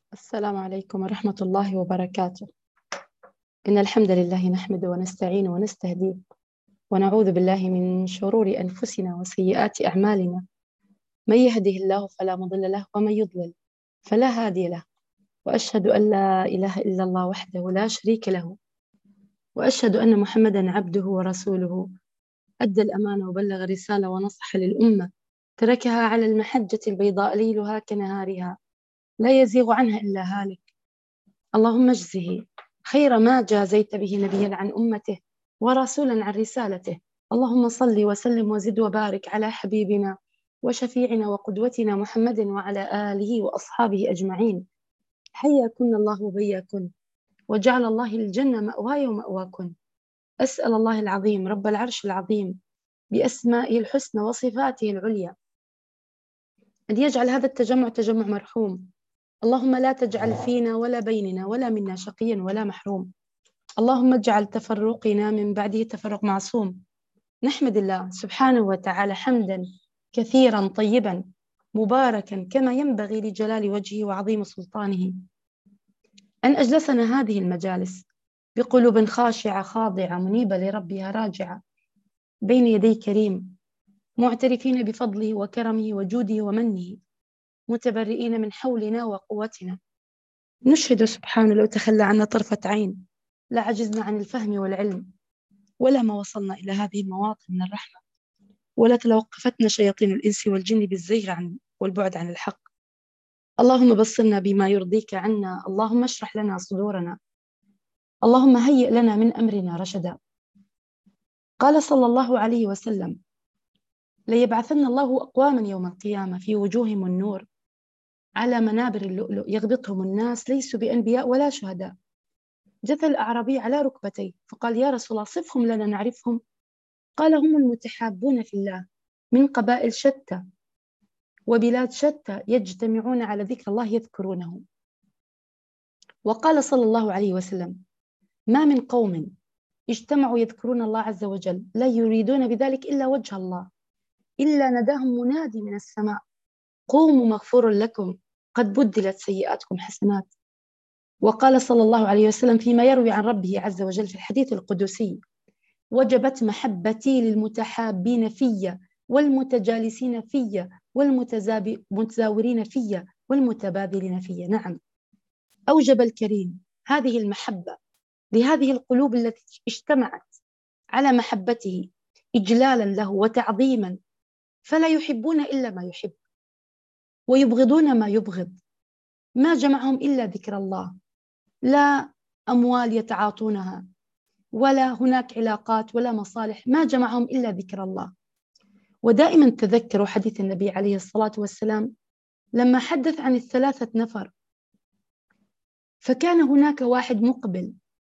السلام عليكم ورحمة الله وبركاته. إن الحمد لله نحمده ونستعينه ونستهديه ونعوذ بالله من شرور أنفسنا وسيئات أعمالنا. من يهده الله فلا مضل له ومن يضلل فلا هادي له، وأشهد أن لا إله إلا الله وحده لا شريك له، وأشهد أن محمدا عبده ورسوله. أدى الأمانة وبلغ الرسالة ونصح للأمة، تركها على المحجة البيضاء ليلها كنهارها، لا يزيغ عنها إلا هالك. اللهم اجزه خير ما جازيت به نبيا عن أمته ورسولا عن رسالته. اللهم صل وسلم وزد وبارك على حبيبنا وشفيعنا وقدوتنا محمد وعلى آله وأصحابه أجمعين. حياكن الله وبياكن، وجعل الله الجنة مأواي ومأواكن. أسأل الله العظيم رب العرش العظيم بأسمائه الحسنى وصفاته العليا أن يجعل هذا التجمع تجمع مرحوم. اللهم لا تجعل فينا ولا بيننا ولا منا شقيا ولا محروم. اللهم اجعل تفرقنا من بعده تفرق معصوم. نحمد الله سبحانه وتعالى حمدا كثيرا طيبا مباركا كما ينبغي لجلال وجهه وعظيم سلطانه، أن أجلسنا هذه المجالس بقلوب خاشعة خاضعة منيبة لربها راجعة بين يدي كريم، معترفين بفضله وكرمه وجوده ومنه، متبرئين من حولنا وقوتنا. نشهد سبحانه لو تخلى عنا طرفة عين لعجزنا عن الفهم والعلم، ولا ما وصلنا إلى هذه المواطن من الرحمة، ولا تلوقفتنا شياطين الإنس والجن بالزيغ والبعد عن الحق. اللهم بصرنا بما يرضيك عنا، اللهم اشرح لنا صدورنا، اللهم هيئ لنا من أمرنا رشدا. قال صلى الله عليه وسلم: ليبعثن الله أقواما يوم القيامة في وجوههم النور على منابر اللؤلؤ يغبطهم الناس ليسوا بأنبياء ولا شهداء. جثى الأعرابي على ركبتيه فقال: يا رسول الله صفهم لنا نعرفهم. قال: هم المتحابون في الله من قبائل شتى وبلاد شتى يجتمعون على ذكر الله يذكرونه. وقال صلى الله عليه وسلم: ما من قوم اجتمعوا يذكرون الله عز وجل لا يريدون بذلك إلا وجه الله إلا نداهم منادي من السماء: قوموا مغفور لكم قد بدلت سيئاتكم حسنات. وقال صلى الله عليه وسلم فيما يروي عن ربه عز وجل في الحديث القدسي: وجبت محبتي للمتحابين في والمتجالسين في والمتزاورين في والمتبادلين في. نعم، أوجب الكريم هذه المحبة لهذه القلوب التي اجتمعت على محبته إجلالا له وتعظيما، فلا يحبون إلا ما يحب ويبغضون ما يبغض. ما جمعهم إلا ذكر الله، لا أموال يتعاطونها ولا هناك علاقات ولا مصالح، ما جمعهم إلا ذكر الله. ودائما تذكروا حديث النبي عليه الصلاة والسلام لما حدث عن الثلاثة نفر، فكان هناك واحد مقبل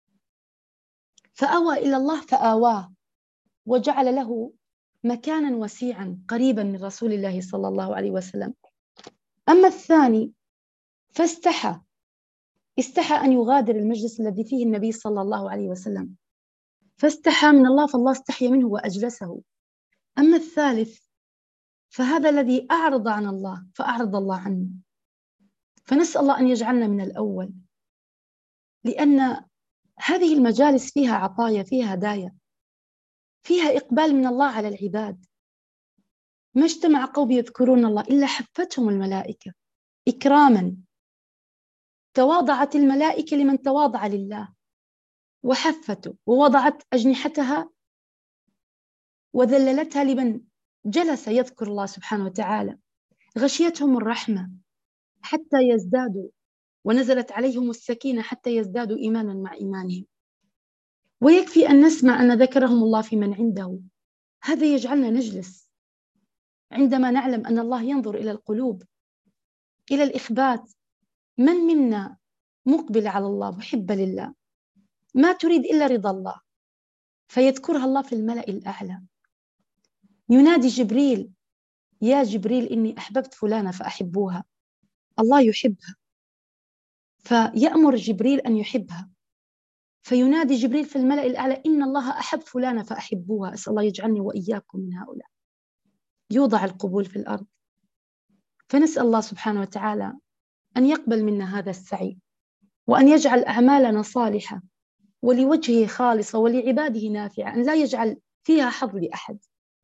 فأوى إلى الله فآواه وجعل له مكانا وسيعا قريبا من رسول الله صلى الله عليه وسلم. أما الثاني فاستحى أن يغادر المجلس الذي فيه النبي صلى الله عليه وسلم، فاستحى من الله فالله استحي منه وأجلسه. أما الثالث فهذا الذي أعرض عن الله فأعرض الله عنه. فنسأل الله أن يجعلنا من الأول، لأن هذه المجالس فيها عطايا، فيها هدايا، فيها إقبال من الله على العباد. ما اجتمع قوم يذكرون الله إلا حفتهم الملائكة إكراما. تواضعت الملائكة لمن تواضع لله وحفته، ووضعت أجنحتها وذللتها لمن جلس يذكر الله سبحانه وتعالى. غشيتهم الرحمة حتى يزدادوا، ونزلت عليهم السكينة حتى يزدادوا إيمانا مع إيمانهم. ويكفي أن نسمع أن ذكرهم الله في من عنده، هذا يجعلنا نجلس عندما نعلم أن الله ينظر إلى القلوب، إلى الإخبات. من منا مقبل على الله محب لله ما تريد إلا رضا الله، فيذكرها الله في الملأ الأعلى. ينادي جبريل: يا جبريل إني أحببت فلانة فأحبوها. الله يحبها فيأمر جبريل أن يحبها، فينادي جبريل في الملأ الأعلى: إن الله أحب فلانة فأحبوها. أسأل الله يجعلني وإياكم من هؤلاء. يوضع القبول في الأرض. فنسأل الله سبحانه وتعالى أن يقبل منا هذا السعي، وأن يجعل أعمالنا صالحة ولوجهه خالصة ولعباده نافعة، أن لا يجعل فيها حظ لأحد.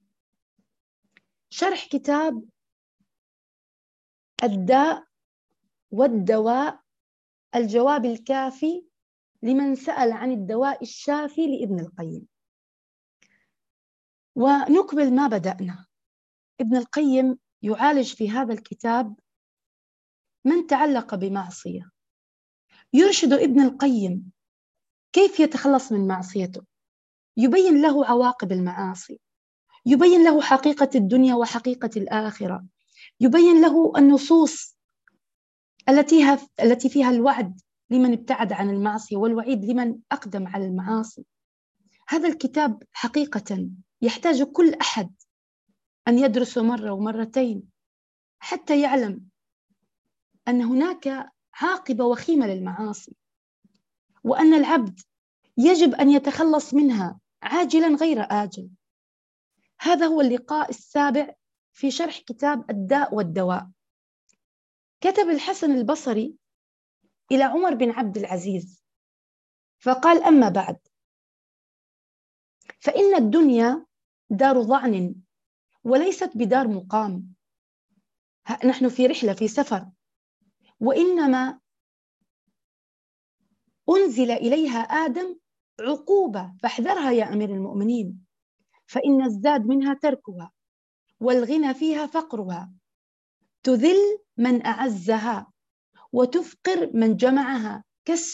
شرح كتاب الداء والدواء، الجواب الكافي لمن سأل عن الدواء الشافي لابن القيم. ونكمل ما بدأنا. ابن القيم يعالج في هذا الكتاب من تعلق بمعصية، يرشد ابن القيم كيف يتخلص من معصيته، يبين له عواقب المعاصي، يبين له حقيقة الدنيا وحقيقة الآخرة، يبين له النصوص التي فيها الوعد لمن ابتعد عن المعصية والوعيد لمن أقدم على المعاصي. هذا الكتاب حقيقة يحتاج كل أحد أن يدرسه مرة ومرتين حتى يعلم أن هناك عاقبة وخيمة للمعاصي، وأن العبد يجب أن يتخلص منها عاجلا غير آجل. هذا هو اللقاء السابع في شرح كتاب الداء والدواء. كتب الحسن البصري إلى عمر بن عبد العزيز فقال: أما بعد، فإن الدنيا دار ظعن وليست بدار مقام. نحن في رحلة، في سفر، وإنما أنزل إليها آدم عقوبة فاحذرها يا أمير المؤمنين، فإن الزاد منها تركها، والغنى فيها فقرها، تذل من أعزها وتفقر من جمعها،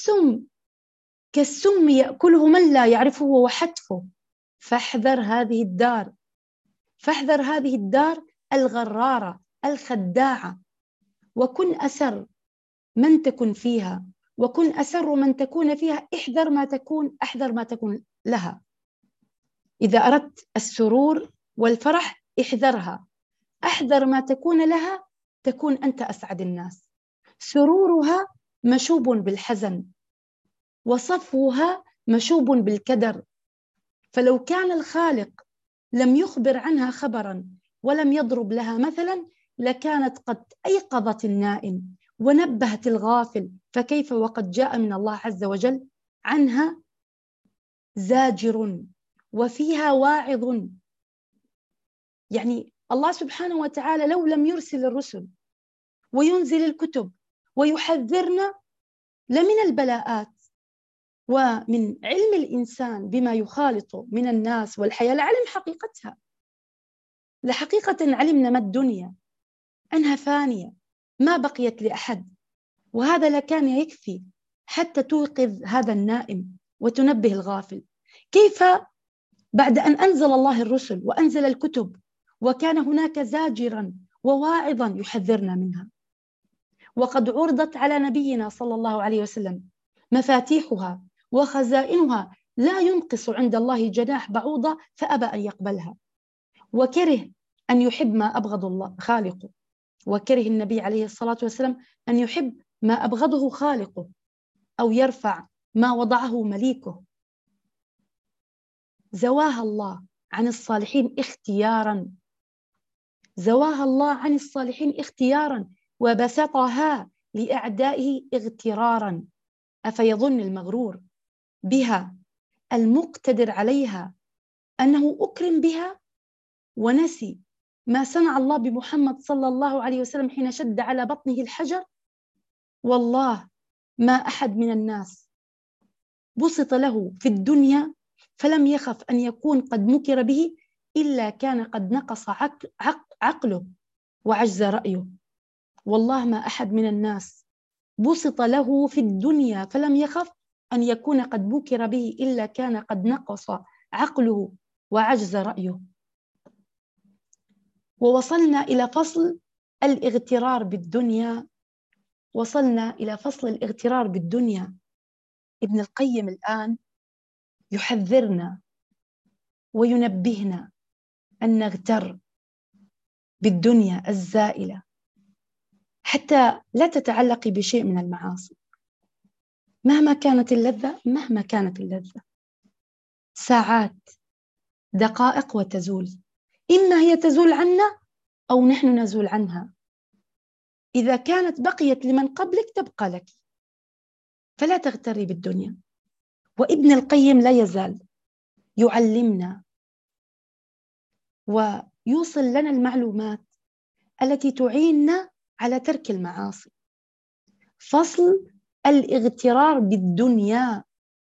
كالسم يأكله من لا يعرفه وحتفه، فاحذر هذه الدار، فاحذر هذه الدار الغرارة الخداعة، وكن أسر من تكن فيها، وكن أسر من تكون فيها، احذر ما تكون لها. إذا أردت السرور والفرح احذرها، احذر ما تكون لها، تكون أنت أسعد الناس. سرورها مشوب بالحزن، وصفوها مشوب بالكدر، فلو كان الخالق لم يخبر عنها خبرا ولم يضرب لها مثلا لكانت قد أيقظت النائم ونبهت الغافل، فكيف وقد جاء من الله عز وجل عنها زاجر وفيها واعظ. يعني الله سبحانه وتعالى لو لم يرسل الرسل وينزل الكتب ويحذرنا لمن البلاءات ومن علم الإنسان بما يخالط من الناس والحياة لعلم حقيقتها، لحقيقة علمنا ما الدنيا أنها فانية ما بقيت لأحد، وهذا لكان يكفي حتى توقظ هذا النائم وتنبه الغافل. كيف بعد أن أنزل الله الرسل وأنزل الكتب وكان هناك زاجرا وواعظا يحذرنا منها، وقد عرضت على نبينا صلى الله عليه وسلم مفاتيحها وخزائنها لا ينقص عند الله جناح بعوضة فأبى أن يقبلها، وكره أن يحب ما أبغض الله خالقه، وكره النبي عليه الصلاة والسلام أن يحب ما أبغضه خالقه أو يرفع ما وضعه مليكه. زواها الله عن الصالحين اختيارا، زواها الله عن الصالحين اختيارا، وبسطها لأعدائه اغترارا. أفيظن المغرور بها المقتدر عليها أنه أكرم بها، ونسي ما صنع الله بمحمد صلى الله عليه وسلم حين شد على بطنه الحجر؟ والله ما أحد من الناس بسط له في الدنيا فلم يخف أن يكون قد مكر به إلا كان قد نقص عقله وعجز رأيه. والله ما أحد من الناس بسط له في الدنيا فلم يخف أن يكون قد مكر به إلا كان قد نقص عقله وعجز رأيه. ووصلنا إلى فصل الاغترار بالدنيا، وصلنا إلى فصل الاغترار بالدنيا. ابن القيم الآن يحذرنا وينبهنا أن نغتر بالدنيا الزائلة حتى لا تتعلقي بشيء من المعاصي. مهما كانت اللذة، مهما كانت اللذة، ساعات دقائق وتزول، إما هي تزول عنا أو نحن نزول عنها. إذا كانت بقيت لمن قبلك تبقى لك، فلا تغتري بالدنيا. وابن القيم لا يزال يعلمنا ويوصل لنا المعلومات التي تعيننا على ترك المعاصي. فصل: الاغترار بالدنيا،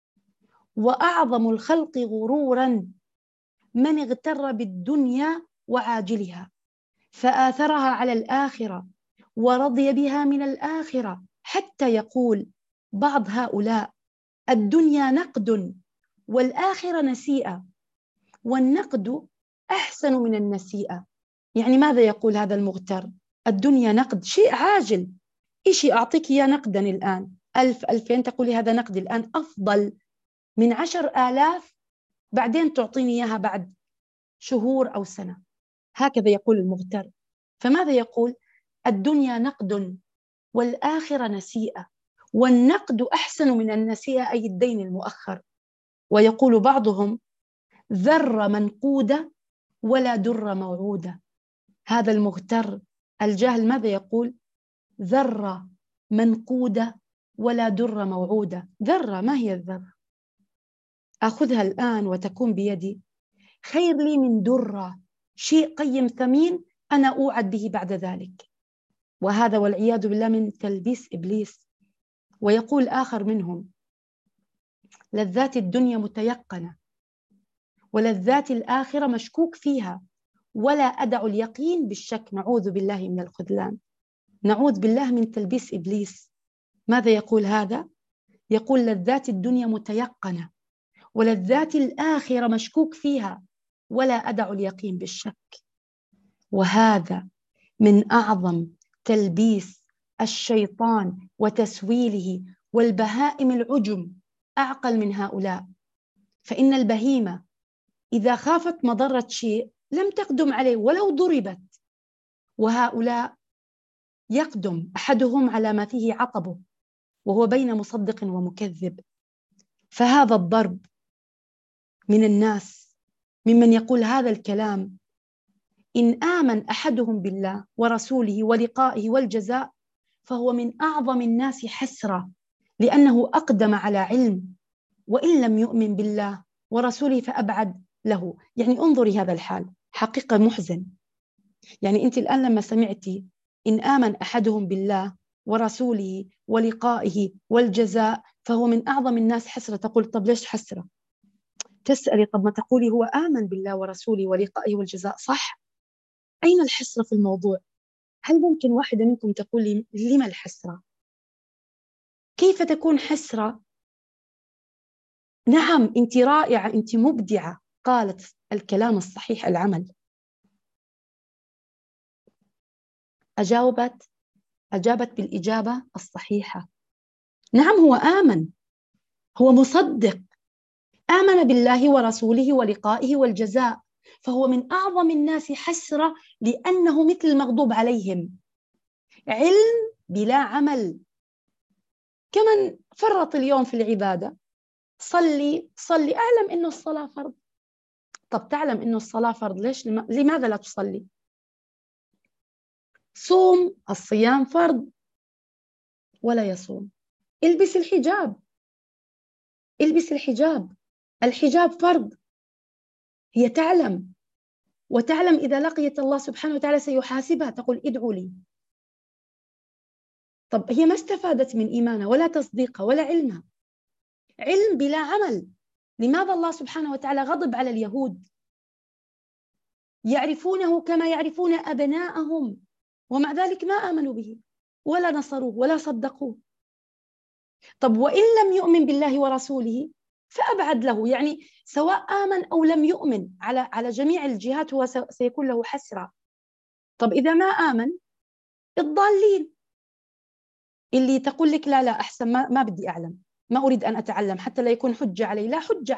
وأعظم الخلق غرورا من اغتر بالدنيا وعاجلها فآثرها على الآخرة ورضي بها من الآخرة، حتى يقول بعض هؤلاء: الدنيا نقد والآخرة نسيئة، والنقد أحسن من النسيئة. يعني ماذا يقول هذا المغتر؟ الدنيا نقد، شيء عاجل، إشي أعطيك إياه نقدا الآن 1000 2000 تقولي هذا نقد الآن، أفضل من 10,000 بعدين تعطيني إياها بعد شهور أو سنة. هكذا يقول المغتر. فماذا يقول؟ الدنيا نقد والآخرة نسيئة، والنقد أحسن من النسيئة، أي الدين المؤخر. ويقول بعضهم: ذر منقودة ولا در موعودة. هذا المغتر الجاهل ماذا يقول؟ ذرة منقودة ولا در موعودة. ذرة، ما هي الذرة؟ أخذها الآن وتكون بيدي خير لي من درة، شيء قيم ثمين أنا أوعد به بعد ذلك. وهذا والعياذ بالله من تلبيس إبليس. ويقول آخر منهم: لذات الدنيا متيقنة ولذات الآخرة مشكوك فيها، ولا أدع اليقين بالشك. نعوذ بالله من الخذلان، نعوذ بالله من تلبيس إبليس. ماذا يقول هذا؟ يقول: لذات الدنيا متيقنة ولذات الآخرة مشكوك فيها، ولا أدع اليقين بالشك. وهذا من أعظم تلبيس الشيطان وتسويله. والبهائم العجم أعقل من هؤلاء، فإن البهيمة إذا خافت مضرة شيء لم تقدم عليه ولو ضربت، وهؤلاء يقدم أحدهم على ما فيه عطبه وهو بين مصدق ومكذب. فهذا الضرب من الناس ممن يقول هذا الكلام: إن آمن أحدهم بالله ورسوله ولقائه والجزاء فهو من أعظم الناس حسرة، لأنه أقدم على علم، وإن لم يؤمن بالله ورسوله فأبعد له. يعني انظري هذا الحال، حقيقة محزن. يعني أنت الآن لما سمعتي إن آمن أحدهم بالله ورسوله ولقائه والجزاء فهو من أعظم الناس حسرة، تقول طب ليش حسرة؟ تسألي طب ما تقولي هو آمن بالله ورسوله ولقائه والجزاء، صح؟ أين الحسرة في الموضوع؟ هل ممكن واحدة منكم تقول لي لما الحسرة؟ كيف تكون حسرة؟ نعم أنت رائعة، أنت مبدعة. قالت الكلام الصحيح العمل. أجابت بالإجابة الصحيحة. نعم هو آمن، هو مصدق، آمن بالله ورسوله ولقائه والجزاء، فهو من أعظم الناس حسرة لأنه مثل المغضوب عليهم. علم بلا عمل، كمن فرط اليوم في العبادة. صلي أعلم إنه الصلاة فرض. طب تعلم إنه الصلاة فرض، لماذا لا تصلي؟ صوم، الصيام فرض، ولا يصوم. البس الحجاب، الحجاب فرض. هي تعلم، وتعلم إذا لقيت الله سبحانه وتعالى سيحاسبها، تقول ادعوا لي. طب هي ما استفادت من إيمانها ولا تصديقها ولا علمها، علم بلا عمل. لماذا الله سبحانه وتعالى غضب على اليهود؟ يعرفونه كما يعرفون أبناءهم، ومع ذلك ما آمنوا به ولا نصروه ولا صدقوه. طب وإن لم يؤمن بالله ورسوله فأبعد له، يعني سواء آمن أو لم يؤمن على جميع الجهات هو سيكون له حسرة. طب إذا ما آمن، الضالين اللي تقول لك لا أحسن، ما بدي أعلم، ما أريد أن أتعلم حتى لا يكون حجة علي. لا حجة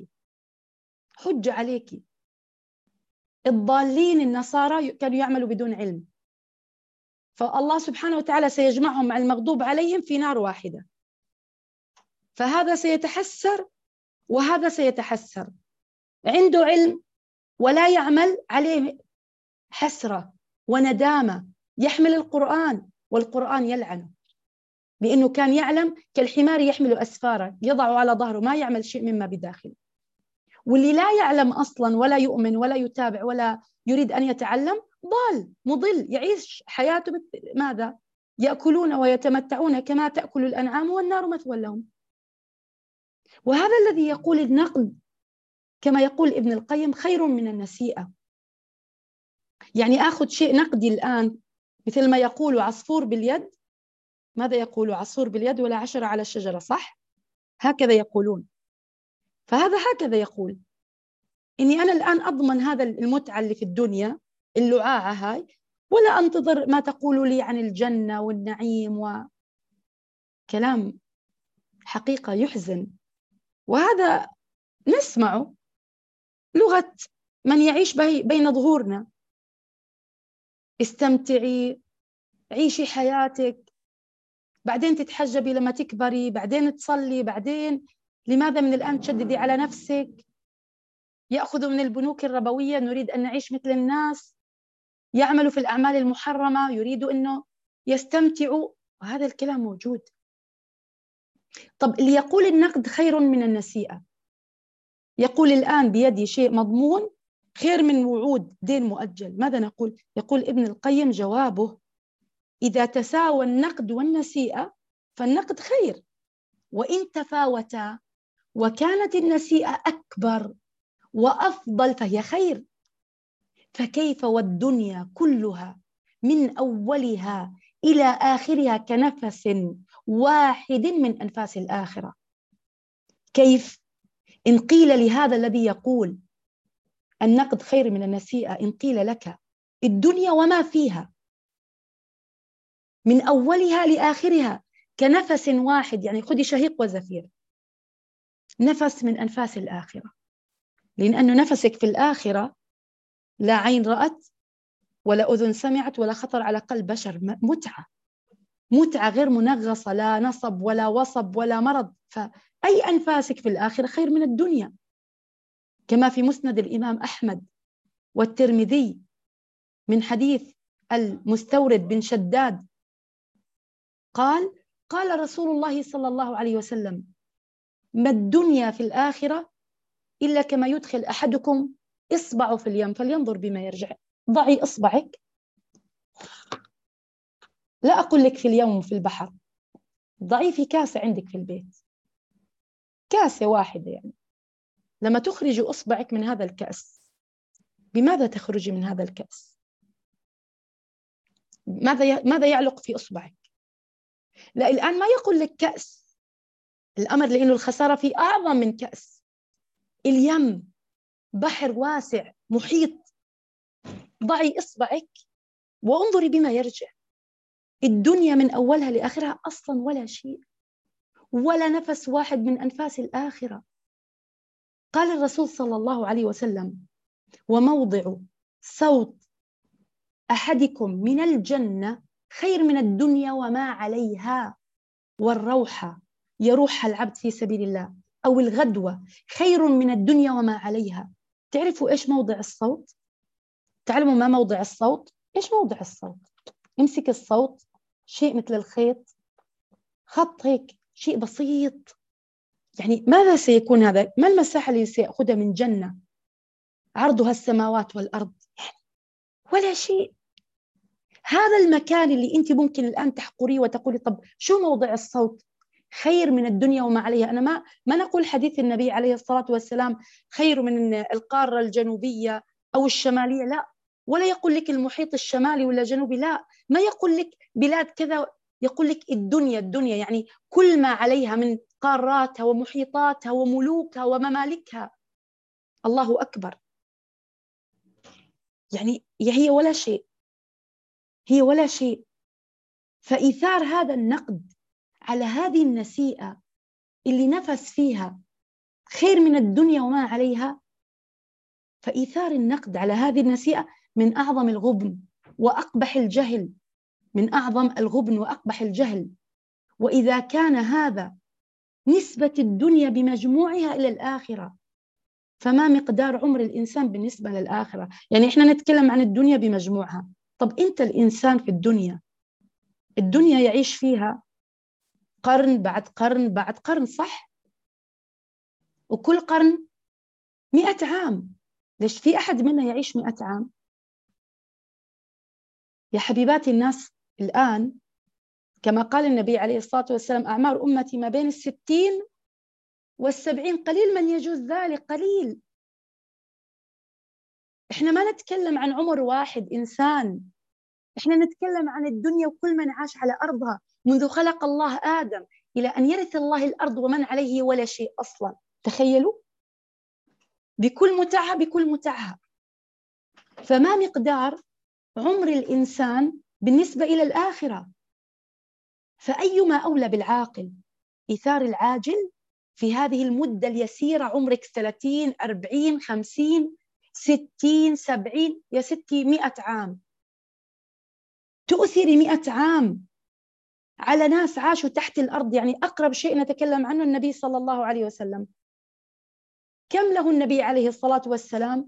عليك. الضالين النصارى كانوا يعملوا بدون علم، فالله سبحانه وتعالى سيجمعهم مع المغضوب عليهم في نار واحدة. فهذا سيتحسر وهذا سيتحسر، عنده علم ولا يعمل عليه حسرة وندامة. يحمل القرآن والقرآن يلعنه، لأنه كان يعلم كالحمار يحمل أسفارا يضع على ظهره، ما يعمل شيء مما بداخله. واللي لا يعلم أصلا ولا يؤمن ولا يتابع ولا يريد أن يتعلم ضال مضل، يعيش حياته ماذا؟ يأكلون ويتمتعون كما تأكل الأنعام والنار مثوى لهم. وهذا الذي يقول النقد كما يقول ابن القيم خير من النسيئة. يعني آخذ شيء نقدي الآن، مثل ما يقول عصفور باليد، ماذا يقول عصفور باليد ولا 10 على الشجرة، صح؟ هكذا يقولون. فهذا هكذا يقول إني أنا الآن أضمن هذا المتعة اللي في الدنيا اللعاعة هاي، ولا أنتظر ما تقول لي عن الجنة والنعيم، وكلام حقيقة يحزن. وهذا نسمعه لغة من يعيش بين ظهورنا. استمتعي، عيشي حياتك، بعدين تتحجبي لما تكبري، بعدين تصلي، بعدين لماذا من الآن تشددي على نفسك؟ يأخذ من البنوك الربوية، نريد أن نعيش مثل الناس، يعملوا في الأعمال المحرمة، يريدوا أنه يستمتعوا، وهذا الكلام موجود. طب اللي يقول النقد خير من النسيئة، يقول الآن بيدي شيء مضمون خير من وعود دين مؤجل، ماذا نقول؟ يقول ابن القيم جوابه: إذا تساوى النقد والنسيئة فالنقد خير، وإن تفاوتا وكانت النسيئة أكبر وأفضل فهي خير. فكيف والدنيا كلها من أولها إلى آخرها كنفس واحد من أنفاس الآخرة؟ كيف إن قيل لهذا الذي يقول النقد خير من النسيئة، إن قيل لك الدنيا وما فيها من أولها لآخرها كنفس واحد، يعني خذي شهيق وزفير، نفس من أنفاس الآخرة، لأن نفسك في الآخرة لا عين رأت ولا أذن سمعت ولا خطر على قلب بشر. متعة، متعة غير منغصة، لا نصب ولا وصب ولا مرض. فأي أنفاسك في الآخرة خير من الدنيا، كما في مسند الإمام أحمد والترمذي من حديث المستورد بن شداد قال رسول الله صلى الله عليه وسلم: ما الدنيا في الآخرة إلا كما يدخل أحدكم إصبعه في اليم فلينظر بما يرجع. ضعي إصبعك، لا أقول لك في اليوم في البحر، ضعي في كاسة عندك في البيت، كاسة واحدة، يعني لما تخرج إصبعك من هذا الكأس، بماذا تخرجي من هذا الكأس؟ ماذا يعلق في إصبعك؟ لا، الآن ما يقول لك كأس الأمر، لأنه الخسارة في أعظم من كأس. اليم بحر واسع محيط، ضعي إصبعك وانظري بما يرجع. الدنيا من أولها لآخرها أصلا ولا شيء، ولا نفس واحد من أنفاس الآخرة. قال الرسول صلى الله عليه وسلم: وموضع صوت أحدكم من الجنة خير من الدنيا وما عليها، والروحة يروح العبد في سبيل الله أو الغدوة خير من الدنيا وما عليها. تعرفوا إيش موضع الصوت؟ تعلموا ما موضع الصوت؟ إيش موضع الصوت؟ امسك الصوت، شيء مثل الخيط، خط هيك، شيء بسيط. يعني ماذا سيكون هذا؟ ما المساحة اللي سيأخذها من جنة عرضها السماوات والأرض؟ يعني ولا شيء. هذا المكان اللي أنت ممكن الآن تحقريه وتقولي طب شو موضع الصوت؟ خير من الدنيا وما عليها. أنا ما نقول حديث النبي عليه الصلاة والسلام خير من القارة الجنوبية أو الشمالية، لا، ولا يقول لك المحيط الشمالي ولا جنوبي، لا، ما يقول لك بلاد كذا، يقول لك الدنيا يعني كل ما عليها من قاراتها ومحيطاتها وملوكها وممالكها. الله أكبر. يعني هي ولا شيء، هي ولا شيء. فإيثار هذا النقد على هذه النسيئة اللي نفس فيها خير من الدنيا وما عليها، فإيثار النقد على هذه النسيئة من أعظم الغبن وأقبح الجهل، من أعظم الغبن وأقبح الجهل. وإذا كان هذا نسبة الدنيا بمجموعها إلى الآخرة، فما مقدار عمر الإنسان بالنسبة للآخرة؟ يعني إحنا نتكلم عن الدنيا بمجموعها. طب أنت الإنسان في الدنيا الدنيا يعيش فيها قرن بعد قرن بعد قرن، صح؟ وكل قرن 100 عام. ليش في أحد منا يعيش 100 عام؟ يا حبيباتي، الناس الآن كما قال النبي عليه الصلاة والسلام: أعمار أمتي ما بين 60 و70، قليل من يجوز ذلك، قليل. إحنا ما نتكلم عن عمر واحد إنسان، إحنا نتكلم عن الدنيا وكل من عاش على أرضها منذ خلق الله آدم إلى أن يرث الله الأرض ومن عليه ولا شيء أصلا. تخيلوا، بكل متعة بكل متعة. فما مقدار عمر الإنسان بالنسبة إلى الآخرة؟ فأيما أولى بالعاقل إيثار العاجل في هذه المدة اليسيرة، عمرك 30 40 50 60 70، يا ستي 100 عام، تؤثري 100 عام على ناس عاشوا تحت الأرض. يعني أقرب شيء نتكلم عنه النبي صلى الله عليه وسلم، كم له النبي عليه الصلاة والسلام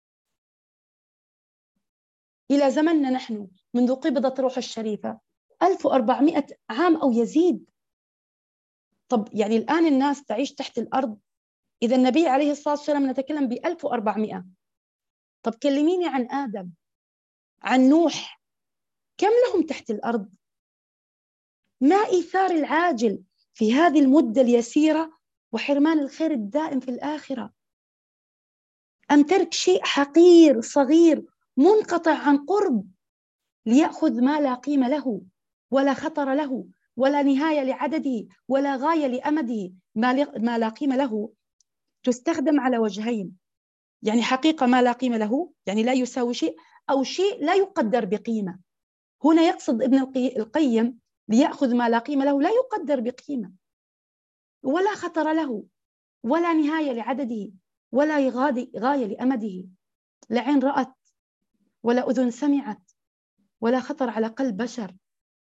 إلى زمننا نحن منذ قبضة روح الشريفة؟ 1400 عام أو يزيد. طب يعني الآن الناس تعيش تحت الأرض، إذا النبي عليه الصلاة والسلام نتكلم ب1400. طب كلميني عن آدم، عن نوح، كم لهم تحت الأرض؟ ما إيثار العاجل في هذه المدة اليسيرة وحرمان الخير الدائم في الآخرة؟ أم ترك شيء حقير صغير منقطع عن قرب ليأخذ ما لا قيمة له ولا خطر له ولا نهاية لعدده ولا غاية لأمده، ما لا قيمة له تستخدم على وجهين. يعني حقيقة ما لا قيمة له، يعني لا يساوي شيء، أو شيء لا يقدر بقيمة. هنا يقصد ابن القيم ليأخذ ما لا قيمة له، لا يقدر بقيمة ولا خطر له ولا نهاية لعدده ولا غاية لأمده، لا عين رأت ولا أذن سمعت ولا خطر على قلب بشر.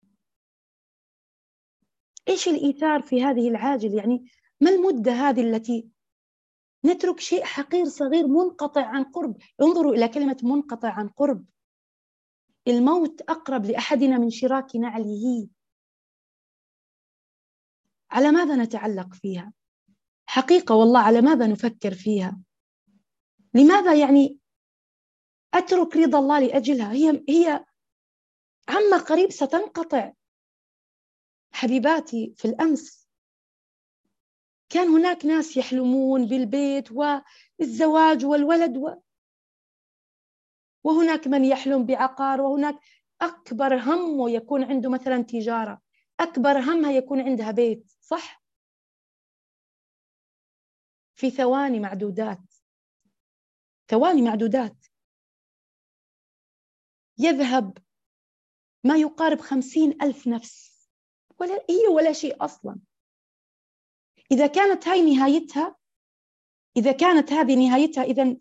إيش الإيثار في هذه العاجل؟ يعني ما المدة هذه التي نترك شيء حقير صغير منقطع عن قرب؟ انظروا إلى كلمة منقطع عن قرب. الموت أقرب لأحدنا من شراك نعله. على ماذا نتعلق فيها؟ حقيقة والله على ماذا نفكر فيها؟ لماذا يعني أترك رضا الله لأجلها؟ هي عما قريب ستنقطع. حبيباتي، في الأمس كان هناك ناس يحلمون بالبيت والزواج والولد وهناك من يحلم بعقار، وهناك أكبر همه يكون عنده مثلا تجارة، أكبر همها يكون عندها بيت، صح؟ في ثواني معدودات، ثواني معدودات يذهب ما يقارب 50,000 نفس، ولا شيء أصلا. إذا كانت هاي نهايتها، إذا كانت هذه نهايتها، إذن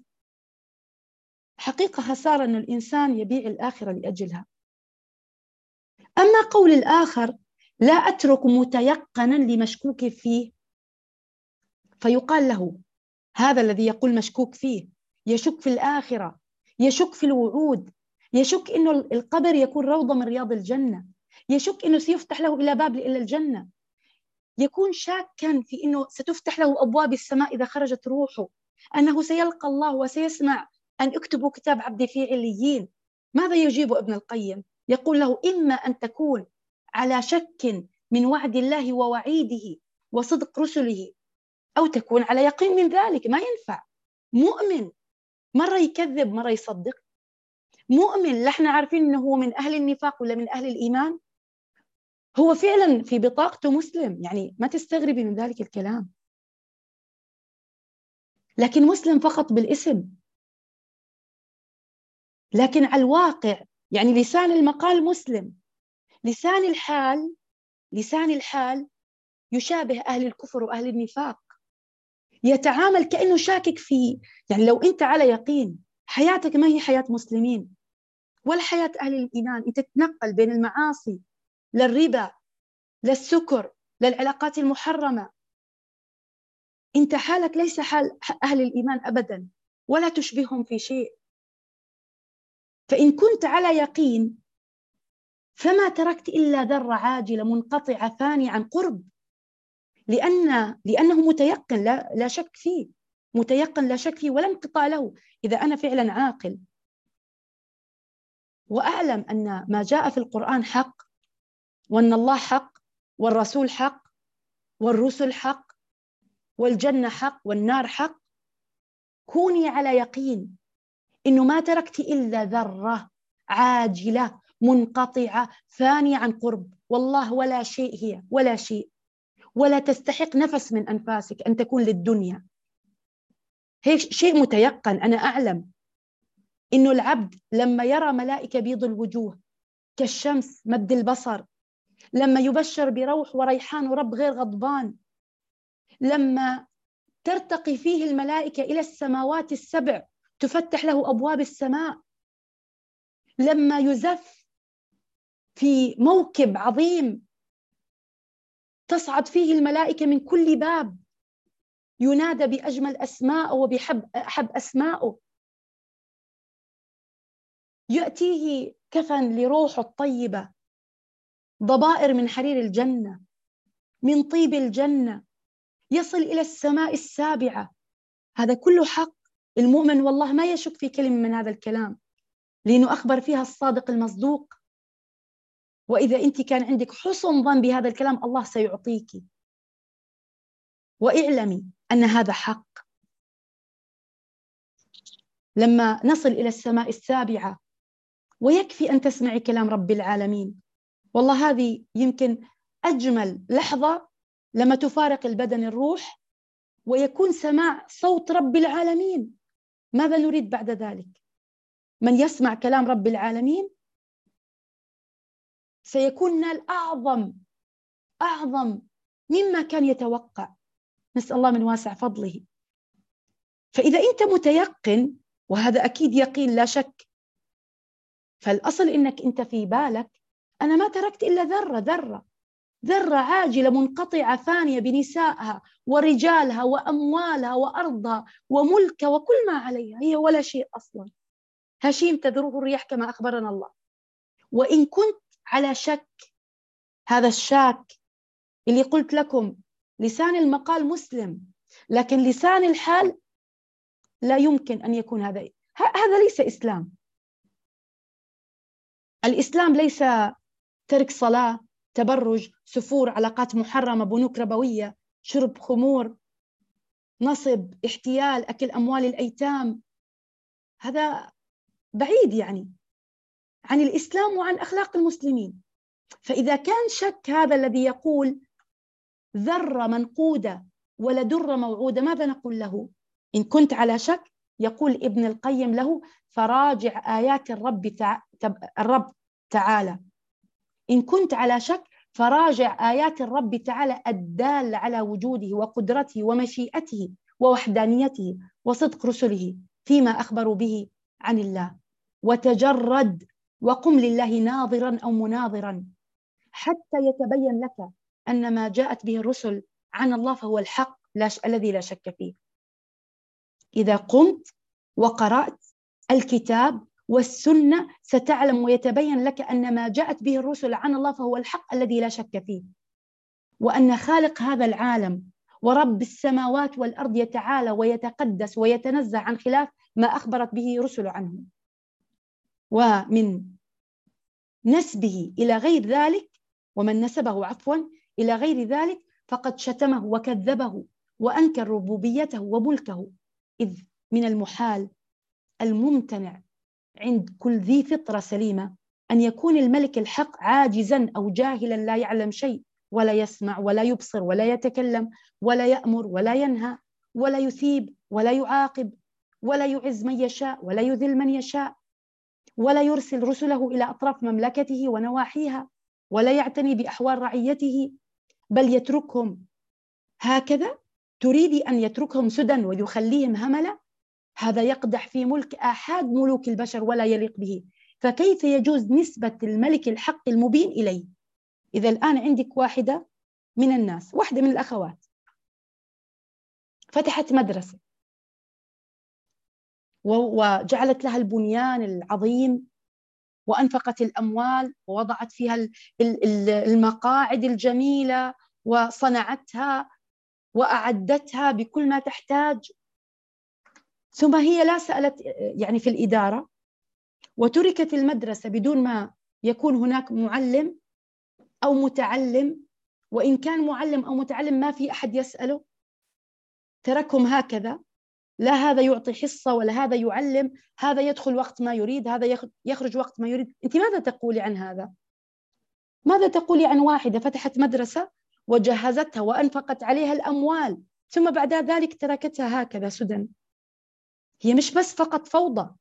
حقيقة خسارة أن الإنسان يبيع الآخرة لأجلها. أما قول الآخر: لا أترك متيقنا لمشكوك فيه، فيقال له هذا الذي يقول مشكوك فيه يشك في الآخرة، يشك في الوعود، يشك إنه القبر يكون روضة من رياض الجنة، يشك إنه سيفتح له إلى باب إلى الجنة، يكون شاكا في إنه ستفتح له أبواب السماء إذا خرجت روحه، أنه سيلقى الله وسيسمع أن اكتبوا كتاب عبدي في عليين. ماذا يجيب ابن القيم؟ يقول له: إما أن تكون على شك من وعد الله ووعيده وصدق رسله، أو تكون على يقين من ذلك. ما ينفع. مؤمن مرة يكذب مرة يصدق، مؤمن لا احنا عارفين أنه هو من أهل النفاق ولا من أهل الإيمان، هو فعلا في بطاقته مسلم، يعني ما تستغربي من ذلك الكلام، لكن مسلم فقط بالاسم. لكن على الواقع يعني لسان المقال مسلم، لسان الحال يشابه أهل الكفر وأهل النفاق، يتعامل كأنه شاكك فيه. يعني لو أنت على يقين حياتك ما هي حياة مسلمين ولا حياة أهل الإيمان، أنت تتنقل بين المعاصي، للربا، للسكر، للعلاقات المحرمة، أنت حالك ليس حال أهل الإيمان أبدا ولا تشبههم في شيء. فإن كنت على يقين فما تركت إلا ذرة عاجلة منقطعة ثانية عن قرب، لأنه متيقن، لا شك فيه، متيقن لا شك فيه ولا انقطاع له. إذا أنا فعلا عاقل وأعلم أن ما جاء في القرآن حق، وأن الله حق، والرسول حق، والرسل حق، والجنة حق، والنار حق، كوني على يقين إنه ما تركت إلا ذرة عاجلة منقطعة ثانية عن قرب، والله ولا شيء هي، ولا شيء، ولا تستحق نفس من أنفاسك أن تكون للدنيا. هيك شيء متيقن. أنا أعلم إنه العبد لما يرى ملائكة بيض الوجوه كالشمس مد البصر، لما يبشر بروح وريحان ورب غير غضبان، لما ترتقي فيه الملائكة إلى السماوات السبع تفتح له أبواب السماء، لما يزف في موكب عظيم تصعد فيه الملائكة من كل باب، ينادى بأجمل أسماء وبأحب أسماءه، يأتيه كفن لروحه الطيبة، ضبائر من حرير الجنة، من طيب الجنة، يصل إلى السماء السابعة. هذا كله حق. المؤمن والله ما يشك في كلمة من هذا الكلام، لأنه أخبر فيها الصادق المصدوق. وإذا أنت كان عندك حسن ظن بهذا الكلام الله سيعطيك. واعلمي أن هذا حق. لما نصل إلى السماء السابعة ويكفي أن تسمعي كلام رب العالمين، والله هذه يمكن أجمل لحظة لما تفارق البدن الروح ويكون سماع صوت رب العالمين. ماذا نريد بعد ذلك؟ من يسمع كلام رب العالمين سيكون نال أعظم مما كان يتوقع، نسأل الله من واسع فضله. فإذا أنت متيقن، وهذا أكيد يقين لا شك، فالأصل إنك أنت في بالك أنا ما تركت إلا ذرة عاجلة منقطعة ثانية بنسائها ورجالها وأموالها وأرضها وملكها وكل ما عليها، هي ولا شيء أصلا، هشيم تذروه الرياح كما أخبرنا الله. وإن كنت على شك، هذا الشاك اللي قلت لكم لسان المقال مسلم، لكن لسان الحال لا يمكن أن يكون هذا ليس إسلام. الإسلام ليس ترك صلاة، تبرج، سفور، علاقات محرمة، بنوك ربوية، شرب خمور، نصب، احتيال، أكل أموال الأيتام. هذا بعيد يعني عن الإسلام وعن أخلاق المسلمين. فإذا كان شك هذا الذي يقول ذرة منقودة ولا در موعودة، ماذا نقول له؟ إن كنت على شك، يقول ابن القيم له: فراجع آيات الرب تعالى. إن كنت على شك فراجع آيات الرب تعالى الدالة على وجوده وقدرته ومشيئته ووحدانيته وصدق رسله فيما أخبروا به عن الله، وتجرد وقم لله ناظرا أو مناظرا حتى يتبين لك أن ما جاءت به الرسل عن الله فهو الحق الذي لا شك فيه. إذا قمت وقرأت الكتاب والسنة ستعلم ويتبين لك أن ما جاءت به الرسل عن الله فهو الحق الذي لا شك فيه، وأن خالق هذا العالم ورب السماوات والأرض يتعالى ويتقدس ويتنزه عن خلاف ما أخبرت به رسل عنه. ومن نسبه إلى غير ذلك، ومن نسبه عفوا إلى غير ذلك فقد شتمه وكذبه وأنكر ربوبيته وملكه، إذ من المحال الممتنع عند كل ذي فطرة سليمة أن يكون الملك الحق عاجزا أو جاهلا لا يعلم شيء، ولا يسمع ولا يبصر ولا يتكلم ولا يأمر ولا ينهى ولا يثيب ولا يعاقب ولا يعز من يشاء ولا يذل من يشاء، ولا يرسل رسله إلى أطراف مملكته ونواحيها، ولا يعتني بأحوال رعيته، بل يتركهم هكذا. تريدي أن يتركهم سدى ويخليهم هملا؟ هذا يقدح في ملك آحاد ملوك البشر ولا يليق به. فكيف يجوز نسبة الملك الحق المبين إليه؟ إذا الآن عندك واحدة من الناس، واحدة من الأخوات، فتحت مدرسة وجعلت لها البنيان العظيم وأنفقت الأموال ووضعت فيها المقاعد الجميلة وصنعتها وأعدتها بكل ما تحتاج، ثم هي لا سألت يعني في الإدارة، وتركت المدرسة بدون ما يكون هناك معلم أو متعلم، وإن كان معلم أو متعلم ما في أحد يسأله، تركهم هكذا، لا هذا يعطي حصة ولا هذا يعلم، هذا يدخل وقت ما يريد، هذا يخرج وقت ما يريد. أنت ماذا تقولي عن هذا؟ ماذا تقولي عن واحدة فتحت مدرسة وجهزتها وأنفقت عليها الأموال، ثم بعد ذلك تركتها هكذا سدى؟ هي مش بس فقط فوضى،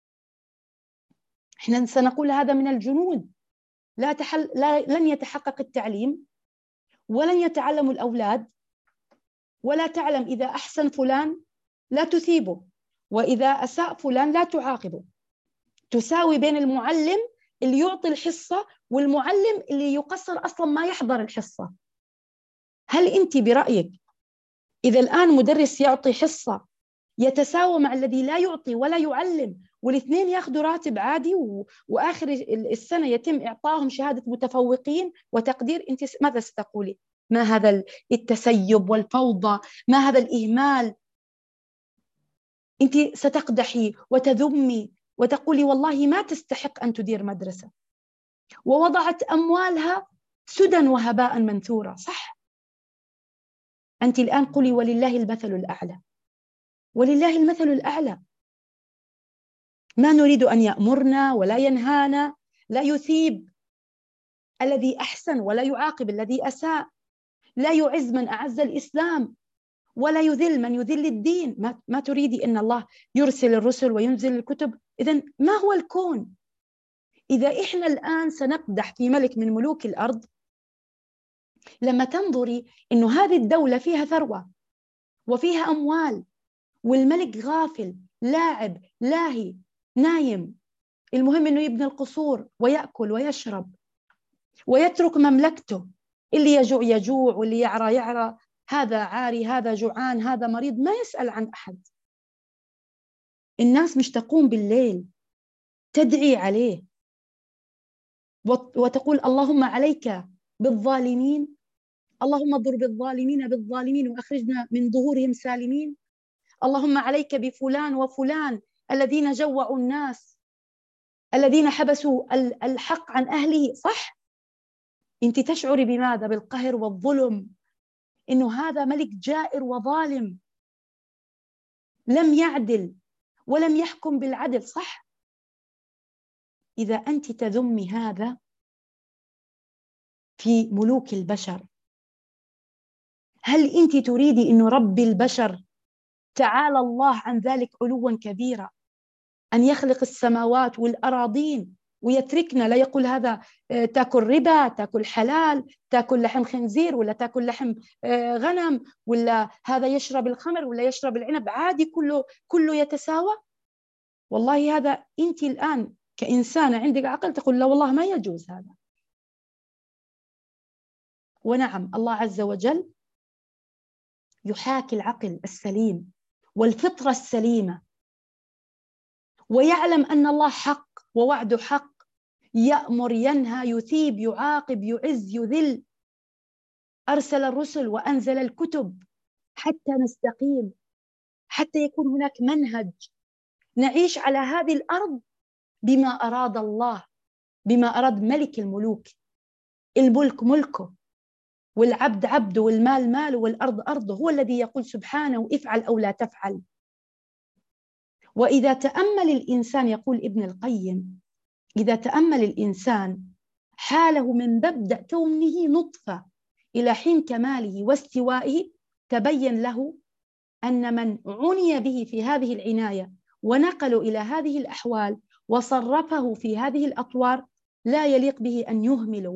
احنا سنقول هذا من الجنود. لن يتحقق التعليم، ولن يتعلم الأولاد، ولا تعلم إذا أحسن فلان لا تثيبه، وإذا أساء فلان لا تعاقبه. تساوي بين المعلم اللي يعطي الحصة والمعلم اللي يقصر أصلا ما يحضر الحصة. هل أنت برأيك إذا الآن مدرس يعطي حصة يتساوى مع الذي لا يعطي ولا يعلم، والاثنين ياخذوا راتب عادي، وآخر السنة يتم إعطائهم شهادة متفوقين وتقدير، أنت ماذا ستقولي؟ ما هذا التسيب والفوضى؟ ما هذا الإهمال؟ أنت ستقدحي وتذمي وتقولي والله ما تستحق أن تدير مدرسة، ووضعت أموالها سدى وهباء منثورا، صح؟ أنت الآن قولي ولله المثل الأعلى، ولله المثل الأعلى. ما نريد أن يأمرنا ولا ينهانا، لا يثيب الذي أحسن ولا يعاقب الذي أساء، لا يعز من أعز الإسلام ولا يذل من يذل الدين. ما تريدي أن الله يرسل الرسل وينزل الكتب؟ إذن ما هو الكون؟ إذا إحنا الآن سنقدح في ملك من ملوك الأرض، لما تنظري إنه هذه الدولة فيها ثروة وفيها أموال، والملك غافل لاعب لاهي نايم، المهم إنه يبني القصور ويأكل ويشرب ويترك مملكته، اللي يجوع يجوع واللي يعرى يعرى، هذا عاري هذا جوعان هذا مريض، ما يسأل عن أحد. الناس مش تقوم بالليل تدعي عليه وتقول اللهم عليك بالظالمين، اللهم اضرب الظالمين بالظالمين وأخرجنا من ظهورهم سالمين، اللهم عليك بفلان وفلان الذين جوعوا الناس، الذين حبسوا الحق عن أهله، صح؟ أنت تشعري بماذا؟ بالقهر والظلم، إنه هذا ملك جائر وظالم لم يعدل ولم يحكم بالعدل، صح؟ إذا أنت تذمي هذا في ملوك البشر، هل أنت تريدي إنه رب البشر تعالى الله عن ذلك علوا كبيرا أن يخلق السماوات والأراضين ويتركنا؟ لا يقول هذا تاكل ربا، تاكل حلال، تاكل لحم خنزير، ولا تاكل لحم غنم، ولا هذا يشرب الخمر ولا يشرب العنب، عادي كله يتساوى. والله هذا أنت الآن كإنسانة عندك عقل تقول لا والله ما يجوز هذا. ونعم الله عز وجل يحاكي العقل السليم والفطرة السليمة، ويعلم أن الله حق ووعده حق، يأمر ينهى يثيب يعاقب يعز يذل. أرسل الرسل وأنزل الكتب حتى نستقيم، حتى يكون هناك منهج نعيش على هذه الأرض بما أراد الله، بما أراد ملك الملوك. الملك ملكه والعبد عبده والمال ماله والأرض أرضه، هو الذي يقول سبحانه افعل أو لا تفعل. وإذا تأمل الإنسان، يقول ابن القيم، إذا تأمل الإنسان حاله من مبدأ كونه نطفة إلى حين كماله واستوائه، تبين له أن من عني به في هذه العناية ونقلوا إلى هذه الأحوال وصرفه في هذه الأطوار لا يليق به أن يهمل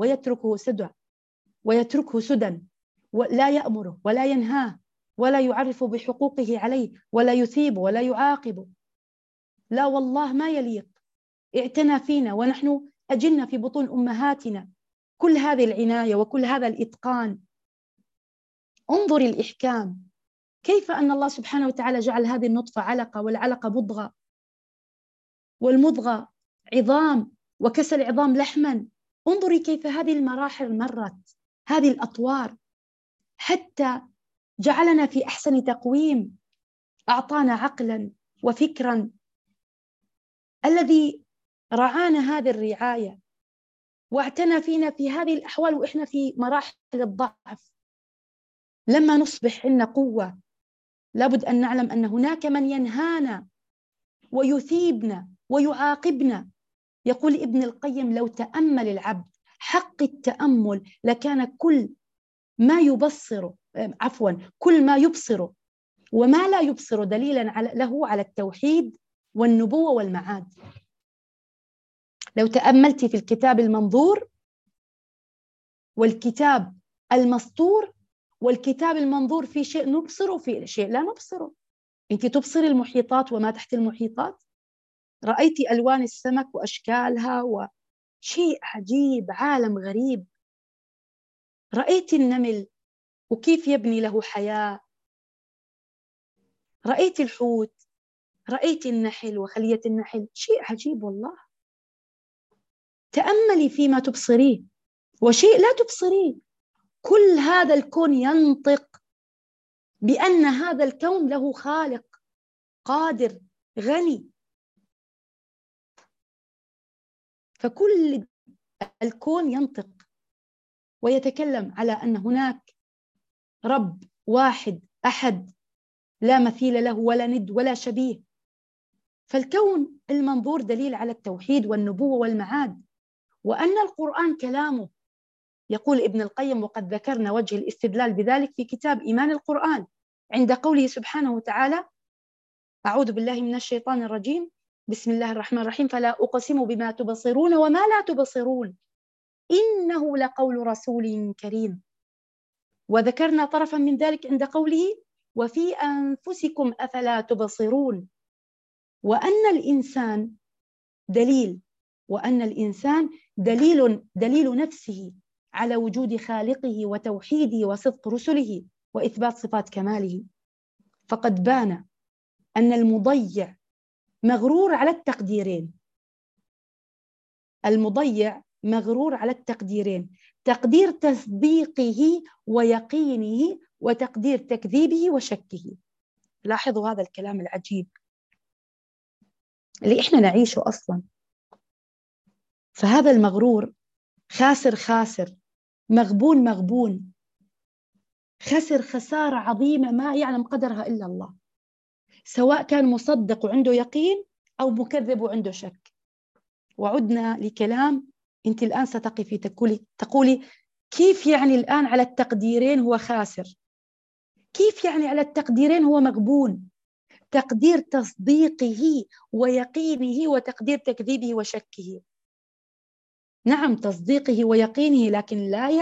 ويتركه سدى، ولا يأمره ولا ينهاه ولا يعرف بحقوقه عليه ولا يثيبه ولا يعاقبه. لا والله ما يليق. اعتنى فينا ونحن أجلنا في بطون أمهاتنا كل هذه العناية وكل هذا الإتقان. انظر الإحكام، كيف أن الله سبحانه وتعالى جعل هذه النطفة علقة، والعلقة مضغة، والمضغة عظام، وكسى العظام لحما. انظري كيف هذه المراحل مرت، هذه الأطوار، حتى جعلنا في أحسن تقويم، أعطانا عقلا وفكرا، الذي رعانا هذه الرعاية واعتنى فينا في هذه الأحوال وإحنا في مراحل الضعف. لما نصبح عندنا قوة لابد أن نعلم أن هناك من ينهانا ويثيبنا ويعاقبنا. يقول ابن القيم: لو تأمل العبد حق التأمل لكان كل ما يبصر كل ما يبصر وما لا يبصر دليلا له على التوحيد والنبوة والمعاد. لو تأملت في الكتاب المنظور والكتاب المسطور، والكتاب المنظور في شيء نبصره وفي شيء لا نبصره. أنت تبصري المحيطات وما تحت المحيطات؟ رأيتي ألوان السمك وأشكالها وشيء عجيب، عالم غريب. رأيتي النمل وكيف يبني له حياة. رأيتي الحوت، رأيتي النحل وخلية النحل، شيء عجيب والله. تأملي فيما تبصريه وشيء لا تبصريه. كل هذا الكون ينطق بأن هذا الكون له خالق قادر غني. فكل الكون ينطق ويتكلم على أن هناك رب واحد أحد لا مثيل له ولا ند ولا شبيه. فالكون المنظور دليل على التوحيد والنبوة والمعاد، وأن القرآن كلامه. يقول ابن القيم: وقد ذكرنا وجه الاستدلال بذلك في كتاب إيمان القرآن عند قوله سبحانه وتعالى: أعوذ بالله من الشيطان الرجيم، بسم الله الرحمن الرحيم، فلا أقسم بما تبصرون وما لا تبصرون إنه لقول رسول كريم. وذكرنا طرفا من ذلك عند قوله: وفي أنفسكم أفلا تبصرون. وأن الإنسان دليل، وأن الإنسان دليل نفسه على وجود خالقه وتوحيده وصدق رسله وإثبات صفات كماله. فقد بان أن المضيع مغرور على التقديرين. المضيع مغرور على التقديرين: تقدير تصديقه ويقينه، وتقدير تكذيبه وشكه. لاحظوا هذا الكلام العجيب اللي إحنا نعيشه أصلا. فهذا المغرور خاسر خاسر، مغبون مغبون، خسر خسارة عظيمة ما يعلم قدرها إلا الله، سواء كان مصدق وعنده يقين أو مكذب وعنده شك. وعدنا لكلام أنت الآن ستقفي تقولي كيف يعني الآن على التقديرين هو خاسر؟ كيف يعني على التقديرين هو مغبون؟ تقدير تصديقه ويقينه وتقدير تكذيبه وشكه. نعم، تصديقه ويقينه، لكن لا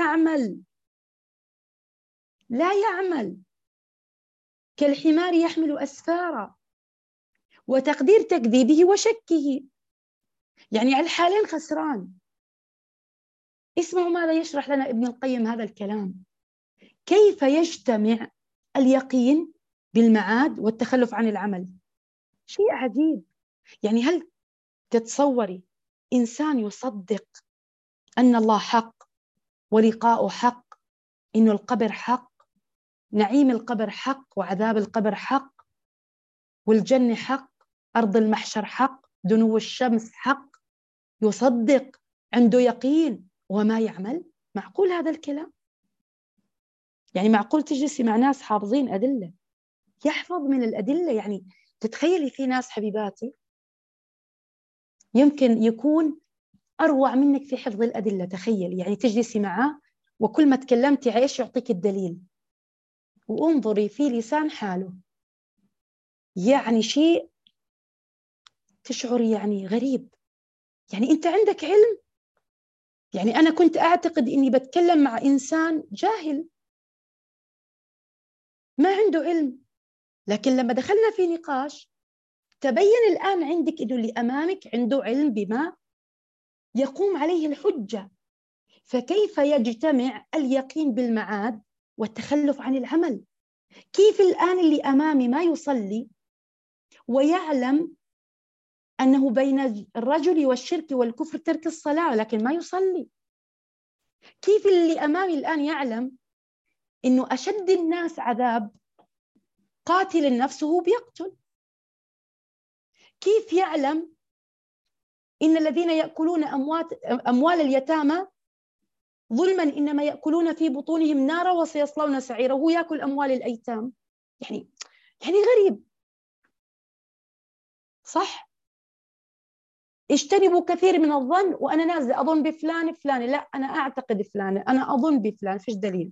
يعمل كالحمار يحمل أسفارا. وتقدير تكذيبه وشكه، يعني على الحالين خسران. اسمعوا ماذا يشرح لنا ابن القيم هذا الكلام: كيف يجتمع اليقين بالمعاد والتخلف عن العمل؟ شيء عجيب. يعني هل تتصوري إنسان يصدق أن الله حق ولقاؤه حق، إنه القبر حق، نعيم القبر حق وعذاب القبر حق، والجنة حق، أرض المحشر حق، دنو الشمس حق، يصدق عنده يقين وما يعمل؟ معقول هذا الكلام؟ يعني معقول تجلسي مع ناس حافظين أدلة، يحفظ من الأدلة؟ يعني تتخيلي في ناس حبيباتي يمكن يكون أروع منك في حفظ الأدلة. تخيل يعني تجلسي معه وكل ما تكلمتي عيش يعطيك الدليل، وانظري في لسان حاله، يعني شيء تشعري يعني غريب. يعني أنت عندك علم؟ يعني أنا كنت أعتقد إني بتكلم مع إنسان جاهل ما عنده علم، لكن لما دخلنا في نقاش تبين الآن عندك إنه اللي أمامك عنده علم بما يقوم عليه الحجة. فكيف يجتمع اليقين بالمعاد والتخلف عن العمل؟ كيف الآن اللي أمامي ما يصلي ويعلم أنه بين الرجل والشرك والكفر ترك الصلاة لكن ما يصلي. كيف اللي أمامي الآن يعلم أنه أشد الناس عذاب قاتل النفس وهو بيقتل؟ كيف يعلم إن الذين يأكلون أموال اليتامى ظلما إنما يأكلون في بطونهم نارا وسيصلون سعيرا وهو يأكل أموال الأيتام؟ يعني غريب، صح؟ اجتنبوا كثير من الظن، وأنا نازلة أظن بفلان فلان، لا أنا أعتقد فلان، أنا أظن بفلان، فيش دليل.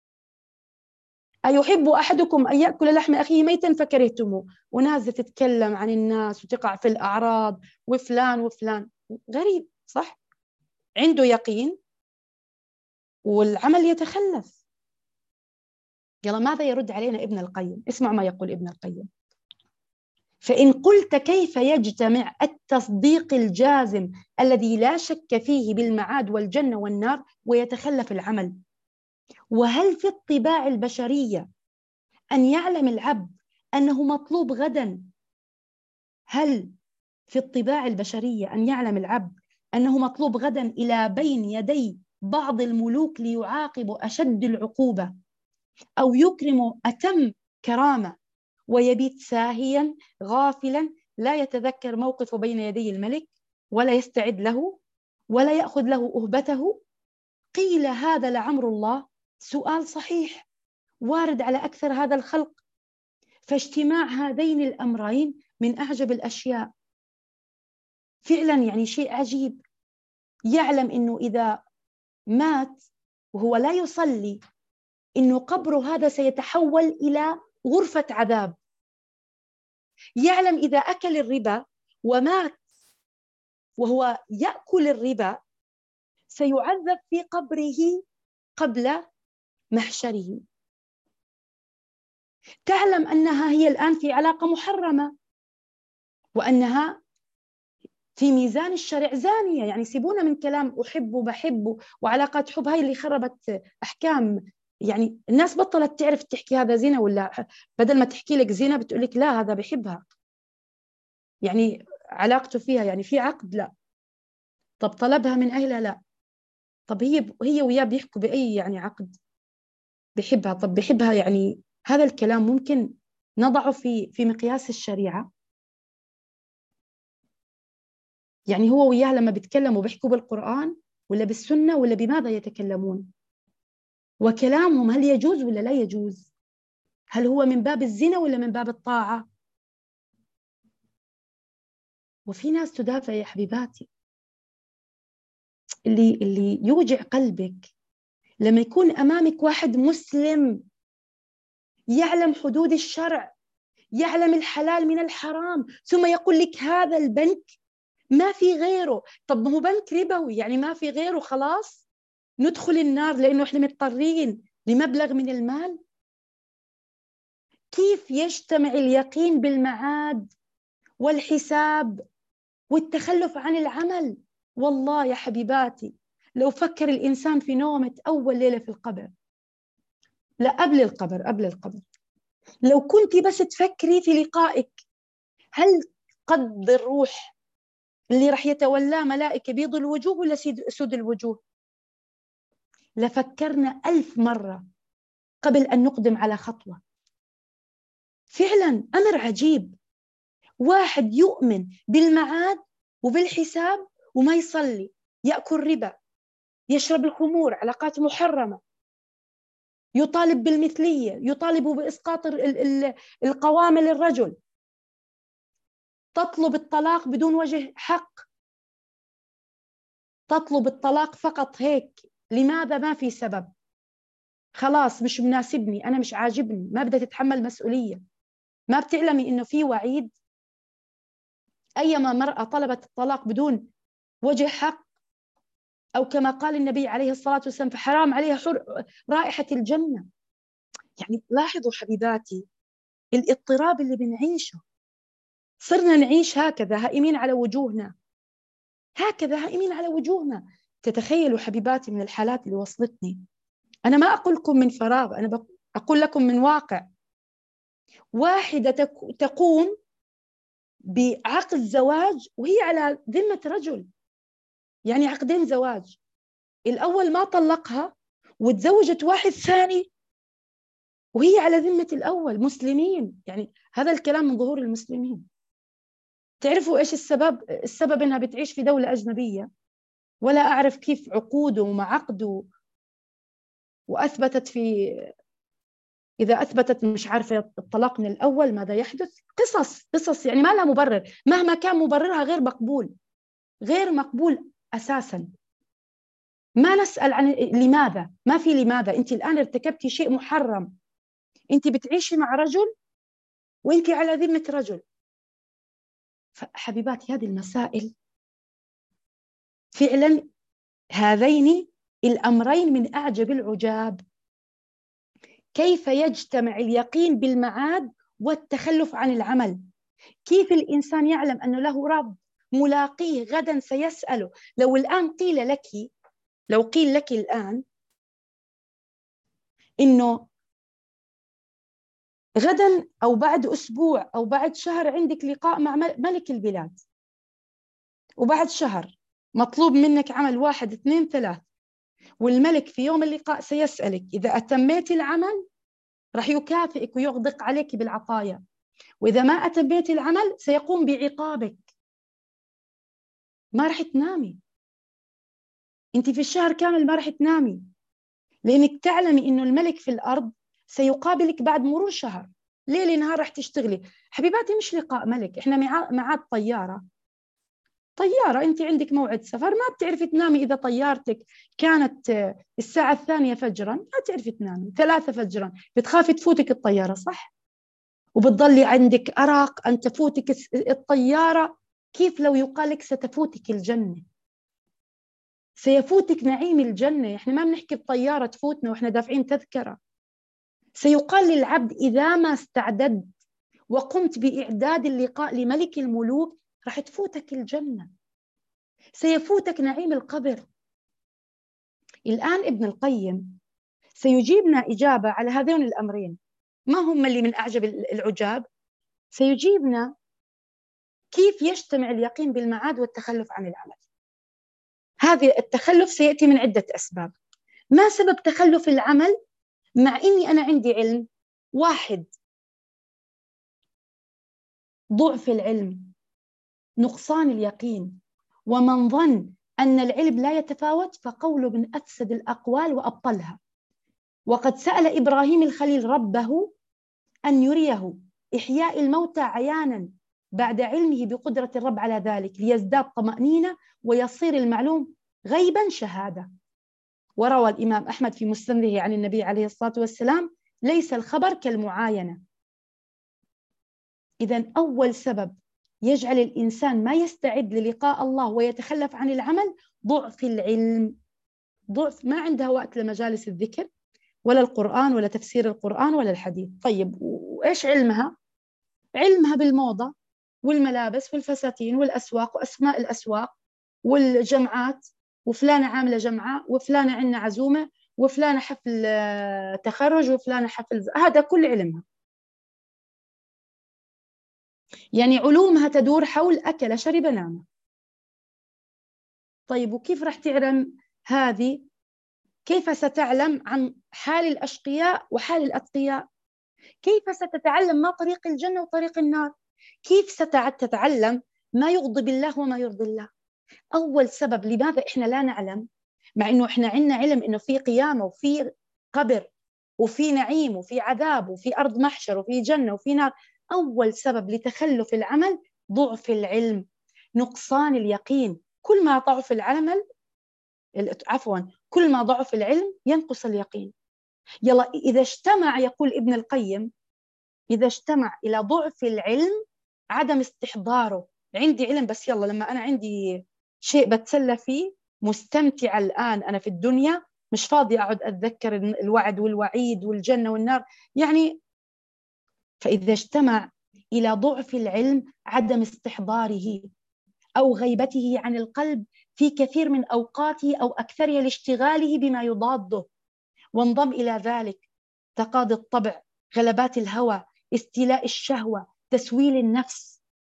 أيحب أحدكم أن يأكل لحم أخيه ميتا فكرهتموه، ونازلة تتكلم عن الناس وتقع في الأعراض وفلان وفلان. غريب، صح؟ عنده يقين والعمل يتخلف. يلا ماذا يرد علينا ابن القيم؟ اسمع ما يقول ابن القيم: فإن قلت كيف يجتمع التصديق الجازم الذي لا شك فيه بالمعاد والجنة والنار ويتخلف العمل؟ وهل في الطباع البشرية أن يعلم العبد أنه مطلوب غدا؟ هل في الطباع البشرية أن يعلم العبد أنه مطلوب غدا إلى بين يدي بعض الملوك ليعاقب أشد العقوبة أو يكرم أتم كرامة، ويبيت ساهيا غافلا لا يتذكر موقفه بين يدي الملك ولا يستعد له ولا يأخذ له أهبته؟ قيل هذا لعمر الله سؤال صحيح وارد على أكثر هذا الخلق، فاجتماع هذين الأمرين من أعجب الأشياء. فعلا يعني شيء عجيب، يعلم أنه إذا مات وهو لا يصلي إنه قبره هذا سيتحول إلى غرفة عذاب. يعلم إذا أكل الربا ومات وهو يأكل الربا سيعذب في قبره قبل محشره. تعلم أنها هي الآن في علاقة محرمة وأنها في ميزان الشرع زانية. يعني سيبونا من كلام أحب وبحب وعلاقات حب، هاي اللي خربت أحكام. يعني الناس بطلت تعرف تحكي هذا زنا ولا، بدل ما تحكي لك زنا بتقول لك لا هذا بحبها، يعني علاقته فيها يعني في عقد، لا. طب طلبها من أهلها، لا. طب هي وياه بيحكوا بأي يعني عقد؟ بحبها. طب بحبها يعني هذا الكلام ممكن نضعه في مقياس الشريعة؟ يعني هو وياه لما بيتكلموا بيحكوا بالقرآن ولا بالسنة ولا بماذا يتكلمون؟ وكلامهم هل يجوز ولا لا يجوز؟ هل هو من باب الزنا ولا من باب الطاعة؟ وفي ناس تدافع يا حبيباتي. اللي يوجع قلبك لما يكون أمامك واحد مسلم يعلم حدود الشرع، يعلم الحلال من الحرام، ثم يقول لك هذا البنك ما في غيره. طب ما هو بنك ربوي، يعني ما في غيره خلاص ندخل النار لأنه إحنا مضطرين لمبلغ من المال؟ كيف يجتمع اليقين بالمعاد والحساب والتخلف عن العمل؟ والله يا حبيباتي لو فكر الإنسان في نومة أول ليلة في القبر، لا قبل القبر، لو كنت بس تفكري في لقائك، هل قد الروح اللي راح يتولاه ملائكة بيض الوجوه ولا سود الوجوه؟ لفكرنا 1000 مرة قبل أن نقدم على خطوة. فعلا أمر عجيب، واحد يؤمن بالمعاد وبالحساب وما يصلي، يأكل ربا، يشرب الخمور، علاقات محرمة، يطالب بالمثلية، يطالب بإسقاط القوامة للرجل، تطلب الطلاق بدون وجه حق، تطلب الطلاق فقط هيك. لماذا؟ ما في سبب، خلاص مش مناسبني، أنا مش عاجبني، ما بدها تتحمل مسؤولية. ما بتعلمي إنه في وعيد؟ أيما مرأة طلبت الطلاق بدون وجه حق أو كما قال النبي عليه الصلاة والسلام فحرام عليها رائحة الجنة. يعني لاحظوا حبيباتي الاضطراب اللي بنعيشه، صرنا نعيش هكذا هائمين على وجوهنا، هكذا هائمين على وجوهنا. تتخيلوا حبيباتي من الحالات اللي وصلتني، أنا ما أقول لكم من فراغ، أنا أقول لكم من واقع. واحدة تقوم بعقد زواج وهي على ذمة رجل، يعني عقدين زواج، الأول ما طلقها وتزوجت واحد ثاني وهي على ذمة الأول، مسلمين، يعني هذا الكلام من ظهور المسلمين. تعرفوا إيش السبب؟ السبب إنها بتعيش في دولة أجنبية، ولا أعرف كيف عقوده ومع عقده، وأثبتت إذا أثبتت مش عارفة الطلاق من الأول ماذا يحدث. قصص يعني ما لها مبرر، مهما كان مبررها غير مقبول، غير مقبول أساسا. ما نسأل عن لماذا، ما في لماذا. أنت الآن ارتكبتي شيء محرم، أنت بتعيشي مع رجل وأنت على ذمة رجل. فحبيباتي هذه المسائل فعلا، هذين الأمرين من أعجب العجاب. كيف يجتمع اليقين بالمعاد والتخلف عن العمل؟ كيف الإنسان يعلم أنه له رب ملاقيه غدا سيسأله؟ لو قيل لك الآن إنه غدا أو بعد أسبوع أو بعد شهر عندك لقاء مع ملك البلاد، وبعد شهر مطلوب منك عمل 1 2 3، والملك في يوم اللقاء سيسألك، إذا أتميت العمل راح يكافئك ويغدق عليك بالعطايا، وإذا ما أتميت العمل سيقوم بعقابك. ما راح تنامي، أنت في الشهر كامل ما راح تنامي، لأنك تعلمي إنه الملك في الأرض سيقابلك بعد مرور شهر، ليل نهار راح تشتغلي. حبيباتي مش لقاء ملك، إحنا معاد طيارة، أنت عندك موعد سفر، ما بتعرفي تنامي. إذا طيارتك كانت الساعة 2 فجرا ما تعرفي تنامي، 3 فجرا بتخافي تفوتك الطيارة، صح؟ وبتضلي عندك أرق أن تفوتك الطيارة. كيف لو يقال لك ستفوتك الجنة، سيفوتك نعيم الجنة؟ إحنا ما بنحكي الطيارة تفوتنا وإحنا دافعين تذكرة. سيقال للعبد إذا ما استعددت وقمت بإعداد اللقاء لملك الملوك راح تفوتك الجنة، سيفوتك نعيم القبر. الآن ابن القيم سيجيبنا إجابة على هذين الأمرين، ما هم اللي من أعجب العجاب؟ سيجيبنا كيف يجتمع اليقين بالمعاد والتخلف عن العمل. هذا التخلف سيأتي من عدة أسباب. ما سبب تخلف العمل مع إني أنا عندي علم؟ 1، ضعف العلم، نقصان اليقين. ومن ظن أن العلم لا يتفاوت فقول من أفسد الأقوال وأبطلها. وقد سأل إبراهيم الخليل ربه أن يريه إحياء الموتى عيانا بعد علمه بقدرة الرب على ذلك، ليزداد طمأنينة ويصير المعلوم غيبا شهادة. وروى الإمام أحمد في مسنده عن النبي عليه الصلاة والسلام: ليس الخبر كالمعاينة. إذن أول سبب يجعل الإنسان ما يستعد للقاء الله ويتخلف عن العمل ضعف العلم. ضعف، ما عندها وقت لمجالس الذكر ولا القرآن ولا تفسير القرآن ولا الحديث. طيب وإيش علمها؟ علمها بالموضة والملابس والفساتين والأسواق وأسماء الأسواق والجمعات، وفلانة عاملة جمعة، وفلانة عندنا عزومة، وفلانة حفل تخرج، وفلانة حفل، هذا كل علمها. يعني علومها تدور حول أكل شرب نام. طيب وكيف راح تعلم هذه؟ كيف ستعلم عن حال الأشقياء وحال الأتقياء؟ كيف ستتعلم ما طريق الجنة وطريق النار؟ كيف ستتعلم ما يغضب الله وما يرضي الله؟ أول سبب لماذا إحنا لا نعلم، مع إنه إحنا عندنا علم إنه في قيامة وفي قبر وفي نعيم وفي عذاب وفي أرض محشر وفي جنة وفي نار. أول سبب لتخلف العمل ضعف العلم، نقصان اليقين. كل ما ضعف العمل، كل ما ضعف العلم ينقص اليقين. يلا إذا اجتمع، يقول ابن القيم، إذا اجتمع إلى ضعف العلم عدم استحضاره. عندي علم بس يلا لما أنا عندي شيء بتسلى فيه، مستمتعة الآن أنا في الدنيا، مش فاضي أقعد أتذكر الوعد والوعيد والجنة والنار يعني. فإذا اجتمع إلى ضعف العلم عدم استحضاره أو غيبته عن القلب في كثير من أوقاته أو أكثرها لاشتغاله بما يضاده، وانضم إلى ذلك تقاضي الطبع، غلبات الهوى، استيلاء الشهوة، تسويل النفس،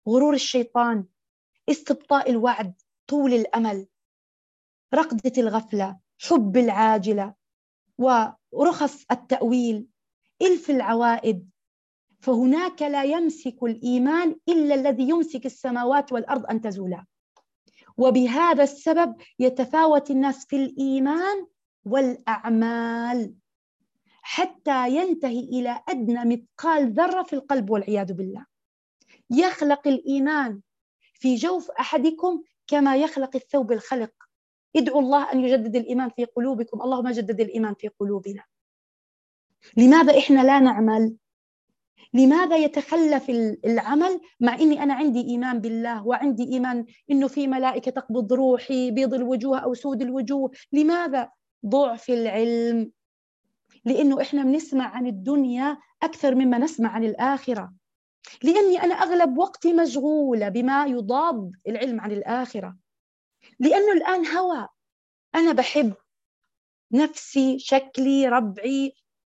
غرور الشيطان، استبطاء الوعد، طول الأمل، رقدة الغفلة، حب العاجلة، ورخص التأويل، إلف العوائد. فهناك لا يمسك الإيمان إلا الذي يمسك السماوات والأرض أن تزولا. وبهذا السبب يتفاوت الناس في الإيمان والأعمال حتى ينتهي إلى أدنى مثقال ذرة في القلب والعياذ بالله. يخلق الإيمان في جوف أحدكم كما يخلق الثوب الخلق. ادعوا الله أن يجدد الإيمان في قلوبكم. اللهم جدد الإيمان في قلوبنا. لماذا إحنا لا نعمل؟ لماذا يتخلف العمل مع إني أنا عندي إيمان بالله وعندي إيمان إنه في ملائكة تقبض روحي، بيض الوجوه أو سود الوجوه؟ لماذا؟ ضعف العلم. لأنه إحنا بنسمع عن الدنيا أكثر مما نسمع عن الآخرة، لأني أنا أغلب وقتي مشغولة بما يضاد العلم عن الآخرة، لأنه الآن هوى. أنا بحب نفسي، شكلي، ربعي،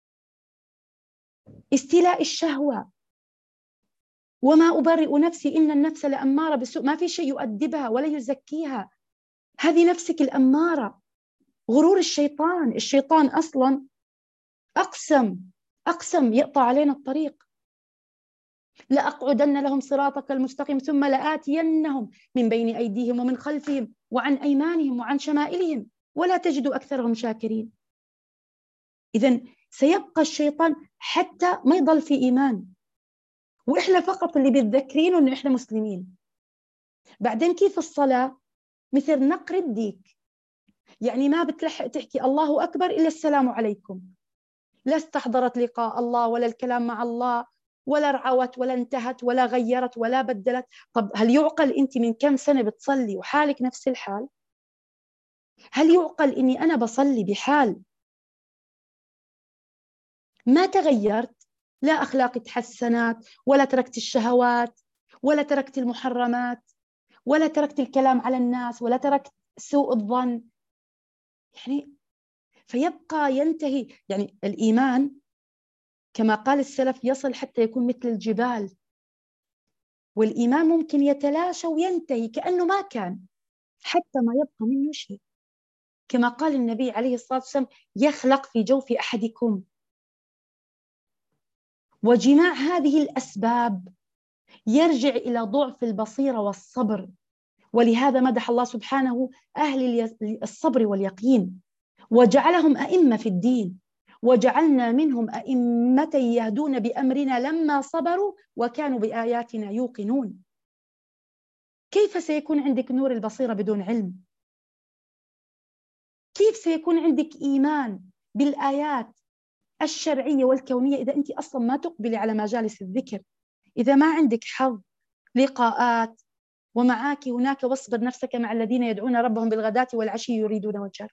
استيلاء الشهوة، وما أبرئ نفسي إن النفس لأمارة بالسوء. ما في شيء يؤدبها ولا يزكيها، هذه نفسك الأمارة. غرور الشيطان. الشيطان أصلا أقسم يقطع علينا الطريق. لأقعدن لهم صراطك المستقيم ثم لآتينهم من بين أيديهم ومن خلفهم وعن أيمانهم وعن شمائلهم ولا تجد أكثرهم شاكرين. إذن سيبقى الشيطان حتى ما يضل في إيمان، وإحنا فقط اللي بتذكرينه إنه إحنا مسلمين. بعدين كيف الصلاة؟ مثل نقر الديك، يعني ما بتلحق تحكي الله أكبر إلا السلام عليكم، لا استحضرت لقاء الله ولا الكلام مع الله ولا رعوت ولا انتهت ولا غيرت ولا بدلت. طب هل يعقل أنت من كم سنة بتصلي وحالك نفس الحال؟ هل يعقل إني أنا بصلي بحال ما تغيرت؟ لا أخلاقي تحسنت، ولا تركت الشهوات، ولا تركت المحرمات، ولا تركت الكلام على الناس، ولا تركت سوء الظن. يعني فيبقى ينتهي. يعني الإيمان كما قال السلف يصل حتى يكون مثل الجبال، والإيمان ممكن يتلاشى وينتهي كأنه ما كان حتى ما يبقى منه شيء. كما قال النبي عليه الصلاة والسلام يخلق في جوف أحدكم. وجماع هذه الأسباب يرجع إلى ضعف البصيرة والصبر، ولهذا مدح الله سبحانه أهل الصبر واليقين وجعلهم أئمة في الدين، وجعلنا منهم أئمة يهدون بأمرنا لما صبروا وكانوا بآياتنا يوقنون. كيف سيكون عندك نور البصيرة بدون علم؟ كيف سيكون عندك إيمان بالآيات الشرعية والكونية إذا أنت أصلا ما تقبلي على مجالس الذكر؟ إذا ما عندك حظ لقاءات ومعاك هناك واصبر نفسك مع الذين يدعون ربهم بالغداة والعشي يريدون وجهه.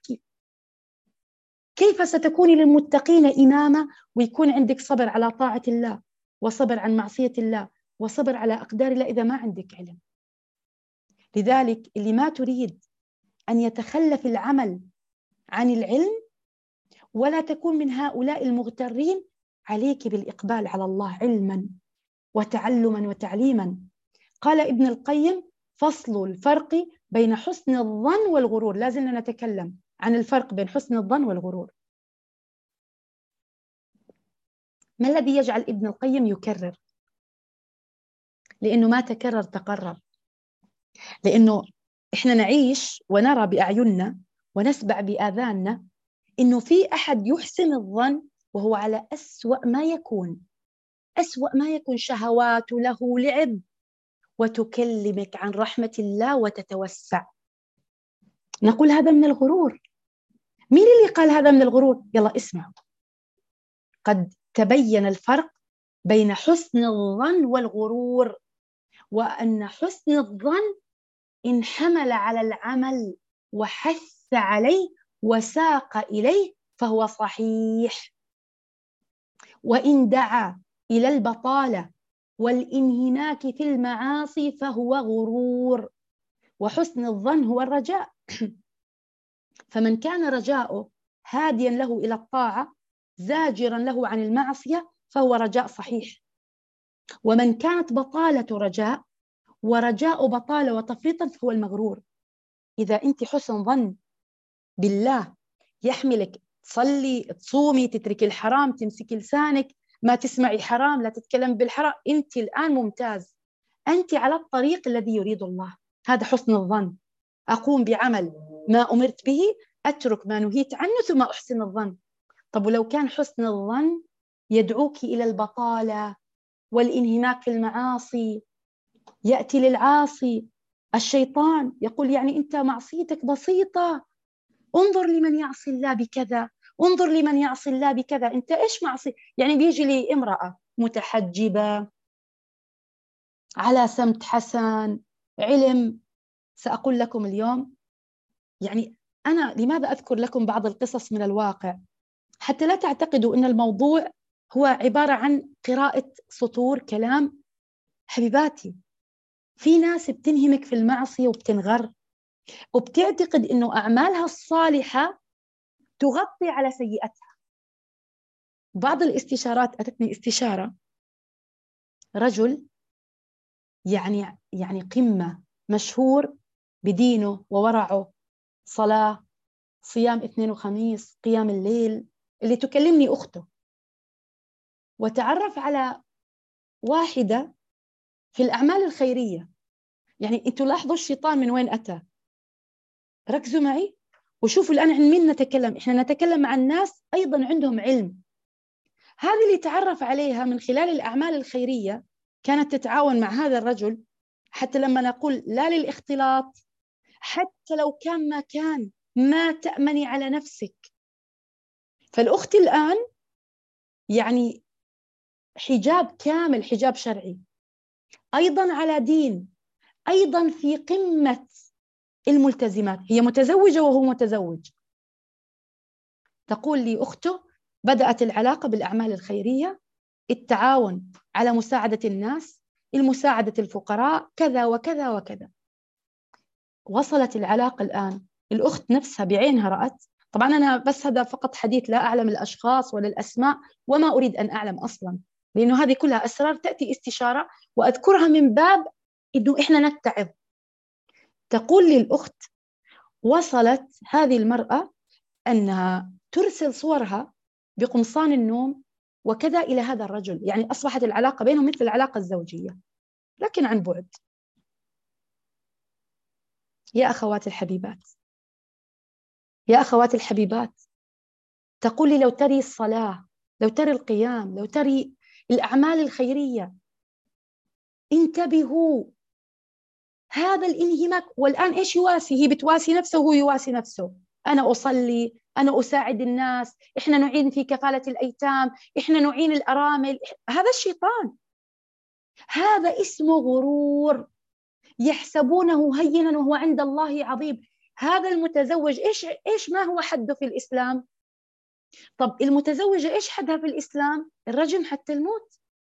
كيف ستكوني للمتقين إمامة ويكون عندك صبر على طاعة الله وصبر عن معصية الله وصبر على أقدار الله إذا ما عندك علم؟ لذلك اللي ما تريد أن يتخلف العمل عن العلم ولا تكون من هؤلاء المغترين، عليك بالإقبال على الله علما وتعلما وتعليما. قال ابن القيم فصل الفرق بين حسن الظن والغرور. لازلنا نتكلم عن الفرق بين حسن الظن والغرور. ما الذي يجعل ابن القيم يكرر؟ لأنه ما تكرر تقرر. لأنه إحنا نعيش ونرى بأعيننا ونسمع بآذاننا إنه في أحد يحسن الظن وهو على أسوأ ما يكون. أسوأ ما يكون شهوات له لعب وتكلمك عن رحمة الله وتتوسع. نقول هذا من الغرور. مين اللي قال هذا من الغرور؟ يلا اسمعوا. قد تبين الفرق بين حسن الظن والغرور، وأن حسن الظن إن حمل على العمل وحث عليه وساق إليه فهو صحيح، وإن دعا إلى البطالة والانهماك في المعاصي فهو غرور. وحسن الظن هو الرجاء. فمن كان رجاؤه هاديا له إلى الطاعة زاجرا له عن المعصية فهو رجاء صحيح. ومن كانت بطالة رجاء ورجاء بطالة وتفريطا فهو المغرور. إذا أنت حسن ظن بالله يحملك تصلي، تصومي، تتركي الحرام، تمسكي لسانك، ما تسمعي حرام، لا تتكلم بالحرام، أنت الآن ممتاز، أنت على الطريق الذي يريد الله. هذا حسن الظن. أقوم بعمل ما أمرت به، أترك ما نهيت عنه، ثم أحسن الظن. طب ولو كان حسن الظن يدعوك إلى البطالة والانهماك في المعاصي، يأتي للعاصي الشيطان يقول يعني أنت معصيتك بسيطة، انظر لمن يعصي الله بكذا، انظر لمن يعصي الله بكذا، أنت إيش معصي؟ يعني بيجي لي امرأة متحجبة على سمت حسن علم. سأقول لكم اليوم، يعني أنا لماذا أذكر لكم بعض القصص من الواقع؟ حتى لا تعتقدوا أن الموضوع هو عبارة عن قراءة سطور كلام. حبيباتي، في ناس بتنهمك في المعصية وبتنغر، وبتعتقد أنه أعمالها الصالحة تغطي على سيئتها. بعض الاستشارات، أتتني استشارة رجل يعني قمة، مشهور بدينه وورعه، صلاة، صيام اثنين وخميس، قيام الليل، اللي تكلمني أخته، وتعرف على واحدة في الأعمال الخيرية. يعني أنتوا لاحظوا الشيطان من وين أتى. ركزوا معي وشوفوا الآن عن مين نتكلم. إحنا نتكلم عن ناس أيضا عندهم علم. هذه اللي تعرف عليها من خلال الأعمال الخيرية كانت تتعاون مع هذا الرجل، حتى لما نقول لا للاختلاط، حتى لو كان ما كان، ما تأمني على نفسك. فالأخت الآن يعني حجاب كامل، حجاب شرعي، أيضا على دين، أيضا في قمة الملتزمات، هي متزوجة وهو متزوج. تقول لي أخته بدأت العلاقة بالأعمال الخيرية، التعاون على مساعدة الناس، المساعدة الفقراء، كذا وكذا وكذا. وصلت العلاقة الآن، الأخت نفسها بعينها رأت. طبعا أنا بس هذا فقط حديث، لا أعلم الأشخاص ولا الأسماء، وما أريد أن أعلم أصلا، لأنه هذه كلها أسرار تأتي استشارة وأذكرها من باب إنه إحنا نتعظ. تقول لي الأخت وصلت هذه المرأة أنها ترسل صورها بقمصان النوم وكذا إلى هذا الرجل، يعني أصبحت العلاقة بينهم مثل العلاقة الزوجية لكن عن بعد. يا أخوات الحبيبات، يا أخوات الحبيبات، تقول لي لو تري الصلاة، لو تري القيام، لو تري الأعمال الخيرية، انتبهوا. هذا الانهماك، والآن إيش يواسي؟ هي بتواسي نفسه وهو يواسي نفسه. أنا أصلي، أنا أساعد الناس، إحنا نعين في كفالة الأيتام، إحنا نعين الأرامل. هذا الشيطان، هذا اسمه غرور، يحسبونه هينا وهو عند الله عظيم. هذا المتزوج إيش ما هو حده في الإسلام؟ طب المتزوجة إيش حدها في الإسلام؟ الرجم حتى الموت.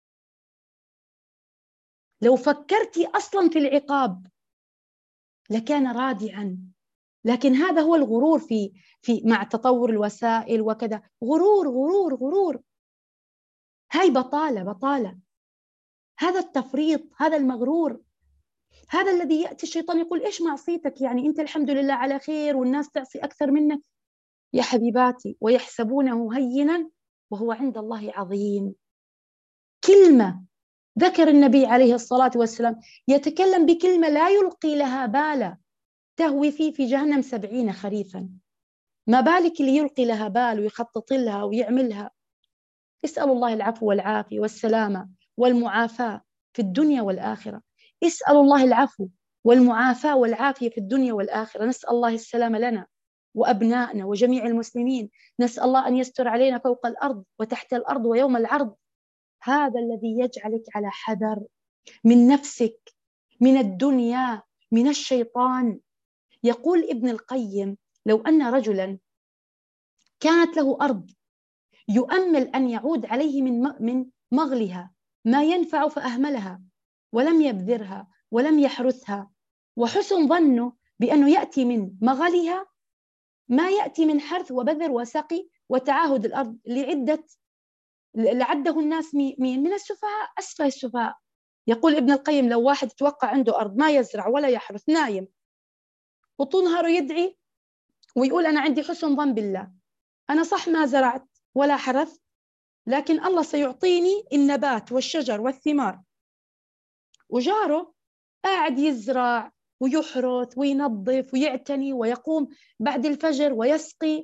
لو فكرتي أصلا في العقاب لكان رادعا. لكن هذا هو الغرور في مع تطور الوسائل وكذا، غرور غرور غرور. هاي بطالة بطالة، هذا التفريط، هذا المغرور، هذا الذي يأتي الشيطان يقول إيش معصيتك؟ يعني أنت الحمد لله على خير والناس تعصي أكثر منك. يا حبيباتي، ويحسبونه هينا وهو عند الله عظيم. كلمة ذكر النبي عليه الصلاة والسلام يتكلم بكلمة لا يلقي لها بالا، تهوي فيه في جهنم 70 خريفا. ما بالك اللي يلقي لها بال ويخطط لها ويعملها. اسأل الله العفو والعافية والسلامة والمعافاة في الدنيا والآخرة. اسأل الله العفو والمعافاة والعافية في الدنيا والآخرة. نسأل الله السلامة لنا وأبنائنا وجميع المسلمين. نسأل الله أن يستر علينا فوق الأرض وتحت الأرض ويوم العرض. هذا الذي يجعلك على حذر من نفسك، من الدنيا، من الشيطان. يقول ابن القيم لو أن رجلا كانت له أرض يؤمل أن يعود عليه من مغلها ما ينفع فأهملها ولم يبذرها ولم يحرثها، وحسن ظنه بأنه يأتي من مغلها ما يأتي من حرث وبذر وسقي وتعاهد الأرض لعدة لعده الناس من السفهاء، أسفه السفهاء. يقول ابن القيم لو واحد توقع عنده أرض ما يزرع ولا يحرث، نايم وطول نهاره يدعي ويقول أنا عندي حسن ظن بالله، أنا صح ما زرعت ولا حرثت، لكن الله سيعطيني النبات والشجر والثمار، وجاره قاعد يزرع ويحرث وينظف ويعتني ويقوم بعد الفجر ويسقي.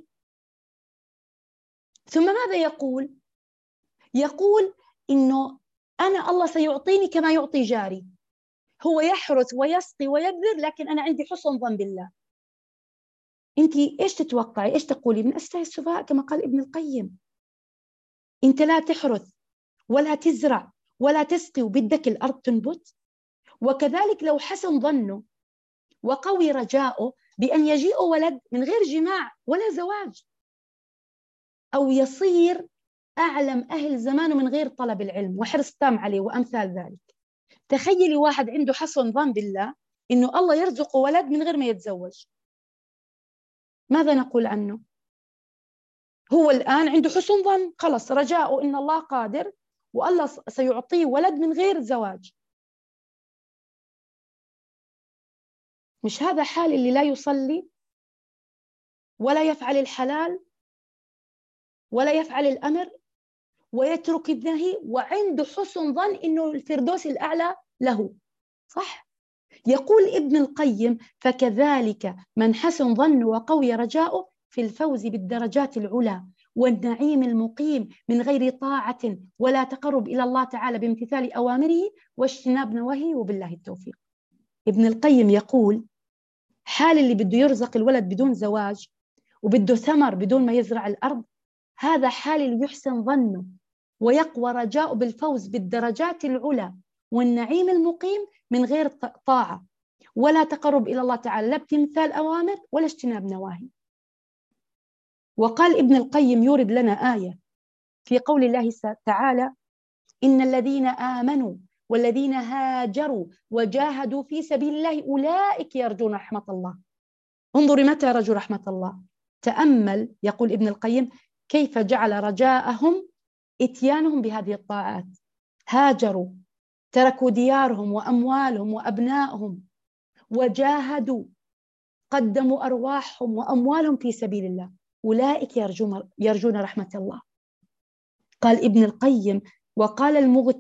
ثم ماذا يقول؟ يقول إنه أنا الله سيعطيني كما يعطي جاري، هو يحرث ويسقي ويبذر لكن أنا عندي حسن ظن بالله. أنت إيش تتوقعي؟ إيش تقولي؟ من أسفه السفهاء كما قال ابن القيم. أنت لا تحرث ولا تزرع ولا تسقي وبدك الأرض تنبت. وكذلك لو حسن ظنه وقوي رجاؤه بأن يجيء ولد من غير جماع ولا زواج، أو يصير أعلم أهل زمانه من غير طلب العلم وحرص تام عليه وأمثال ذلك. تخيلي واحد عنده حسن ظن بالله إنه الله يرزقه ولد من غير ما يتزوج، ماذا نقول عنه؟ هو الآن عنده حسن ظن، خلص رجاؤه إن الله قادر والله سيعطيه ولد من غير زواج. مش هذا حال اللي لا يصلي ولا يفعل الحلال ولا يفعل الأمر ويترك النهي وعنده حسن ظن إنه الفردوس الأعلى له، صح؟ يقول ابن القيم فكذلك من حسن ظنه وقوي رجاؤه في الفوز بالدرجات العلى والنعيم المقيم من غير طاعة ولا تقرب إلى الله تعالى بامتثال أوامره واجتناب نواهيه، وبالله التوفيق. ابن القيم يقول حال اللي بده يرزق الولد بدون زواج وبده ثمر بدون ما يزرع الأرض، هذا حال اللي يحسن ظنه ويقوى رجاؤه بالفوز بالدرجات العلى والنعيم المقيم من غير طاعة ولا تقرب إلى الله تعالى، لا بامتثال أوامر ولا اجتناب نواهي. وقال ابن القيم يورد لنا آية في قول الله تعالى إن الذين آمنوا والذين هاجروا وجاهدوا في سبيل الله أولئك يرجون رحمة الله. انظري متى رجوا رحمة الله. تأمل يقول ابن القيم كيف جعل رجاءهم إتيانهم بهذه الطاعات. هاجروا، تركوا ديارهم وأموالهم وأبنائهم وجاهدوا، قدموا أرواحهم وأموالهم في سبيل الله، أولئك يرجون رحمة الله. قال ابن القيم وقال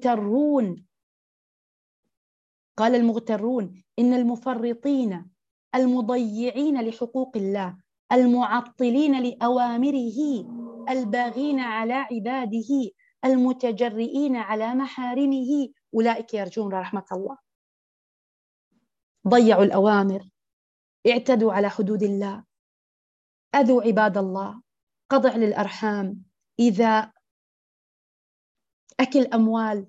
المغترون إن المفرطين المضيعين لحقوق الله المعطلين لأوامره الباغين على عباده المتجرئين على محارمه أولئك يرجون رحمة الله. ضيعوا الأوامر، اعتدوا على حدود الله، أذوا عباد الله، قطع للأرحام، إيذاء، أكل أموال،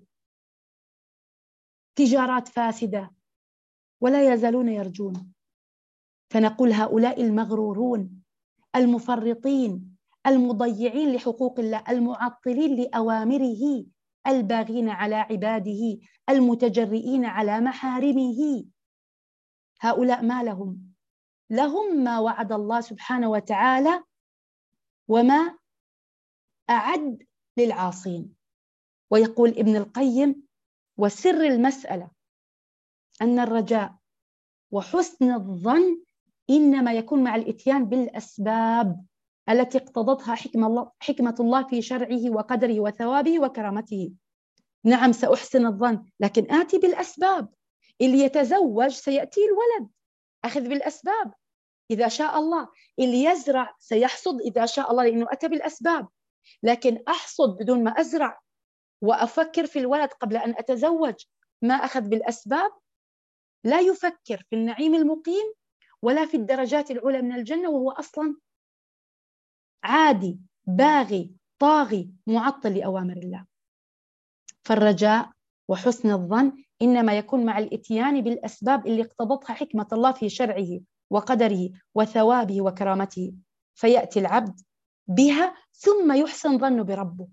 تجارات فاسدة، ولا يزالون يرجون. فنقول هؤلاء المغرورون المفرطين المضيعين لحقوق الله المعطلين لأوامره الباغين على عباده المتجرئين على محارمه، هؤلاء ما لهم؟ لهم ما وعد الله سبحانه وتعالى وما أعد للعاصين. ويقول ابن القيم وسر المسألة أن الرجاء وحسن الظن إنما يكون مع الإتيان بالأسباب التي اقتضتها حكمة الله في شرعه وقدره وثوابه وكرامته. نعم سأحسن الظن لكن آتي بالأسباب. اللي يتزوج سيأتي الولد، أخذ بالأسباب إذا شاء الله. اللي يزرع سيحصد إذا شاء الله لأنه أتى بالأسباب. لكن أحصد بدون ما أزرع وأفكر في الولد قبل أن أتزوج، ما أخذ بالأسباب، لا يفكر في النعيم المقيم ولا في الدرجات العلى من الجنة، وهو أصلا عادي باغي طاغي معطل لأوامر الله. فالرجاء وحسن الظن إنما يكون مع الإتيان بالأسباب اللي اقتضتها حكمة الله في شرعه وقدره وثوابه وكرامته، فيأتي العبد بها ثم يحسن ظنه بربه.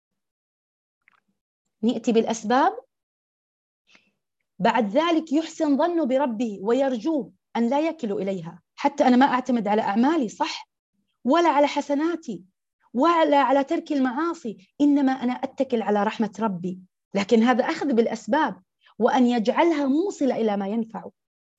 نأتي بالأسباب، بعد ذلك يحسن ظنه بربه ويرجوه أن لا يكل إليها. حتى أنا ما أعتمد على أعمالي صح ولا على حسناتي ولا على ترك المعاصي، إنما أنا أتكل على رحمة ربي. لكن هذا أخذ بالأسباب، وأن يجعلها موصلة إلى ما ينفع،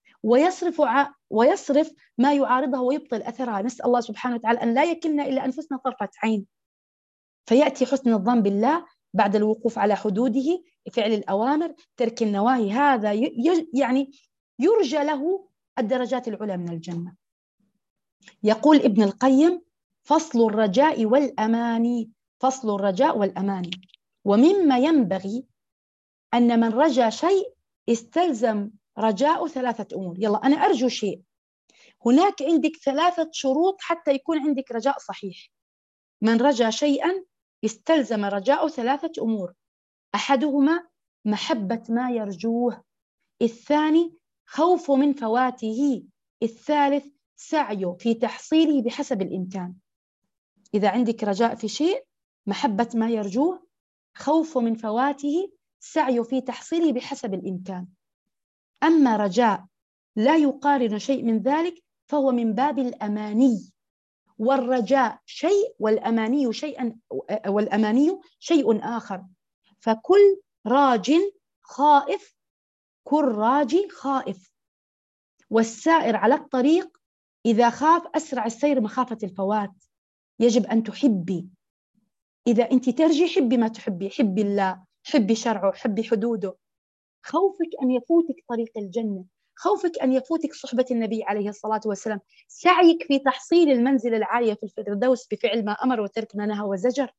ويصرف ما يعارضها ويبطل أثرها. نسأل الله سبحانه وتعالى أن لا يكلنا إلا أنفسنا طرفة عين. فيأتي حسن الظن بالله بعد الوقوف على حدوده، فعل الأوامر، ترك النواهي، هذا يعني يرجى له الدرجات العلى من الجنة. يقول ابن القيم: فصل الرجاء والأماني. فصل الرجاء والأماني. ومما ينبغي أن من رجا شيء استلزم رجاء 3 أمور. يلا أنا أرجو شيء، هناك عندك 3 شروط حتى يكون عندك رجاء صحيح. من رجا شيئا استلزم رجاء 3 أمور: أحدهما محبة ما يرجوه، الثاني خوف من فواته، الثالث سعيه في تحصيله بحسب الإمكان. إذا عندك رجاء في شيء، محبة ما يرجوه، خوف من فواته، سعيه في تحصيله بحسب الإمكان. أما رجاء لا يقارن شيء من ذلك فهو من باب الأماني، والرجاء شيء والأماني شيء آخر. فكل راج خائف، كل راجي خائف، والسائر على الطريق إذا خاف أسرع السير مخافة الفوات. يجب أن تحبي، إذا أنت ترجي حبي ما تحبي، حبي الله، حبي شرعه، حبي حدوده. خوفك أن يفوتك طريق الجنة، خوفك أن يفوتك صحبة النبي عليه الصلاة والسلام، سعيك في تحصيل المنزل العالية في الفردوس بفعل ما أمر وترك ما نهى وزجر.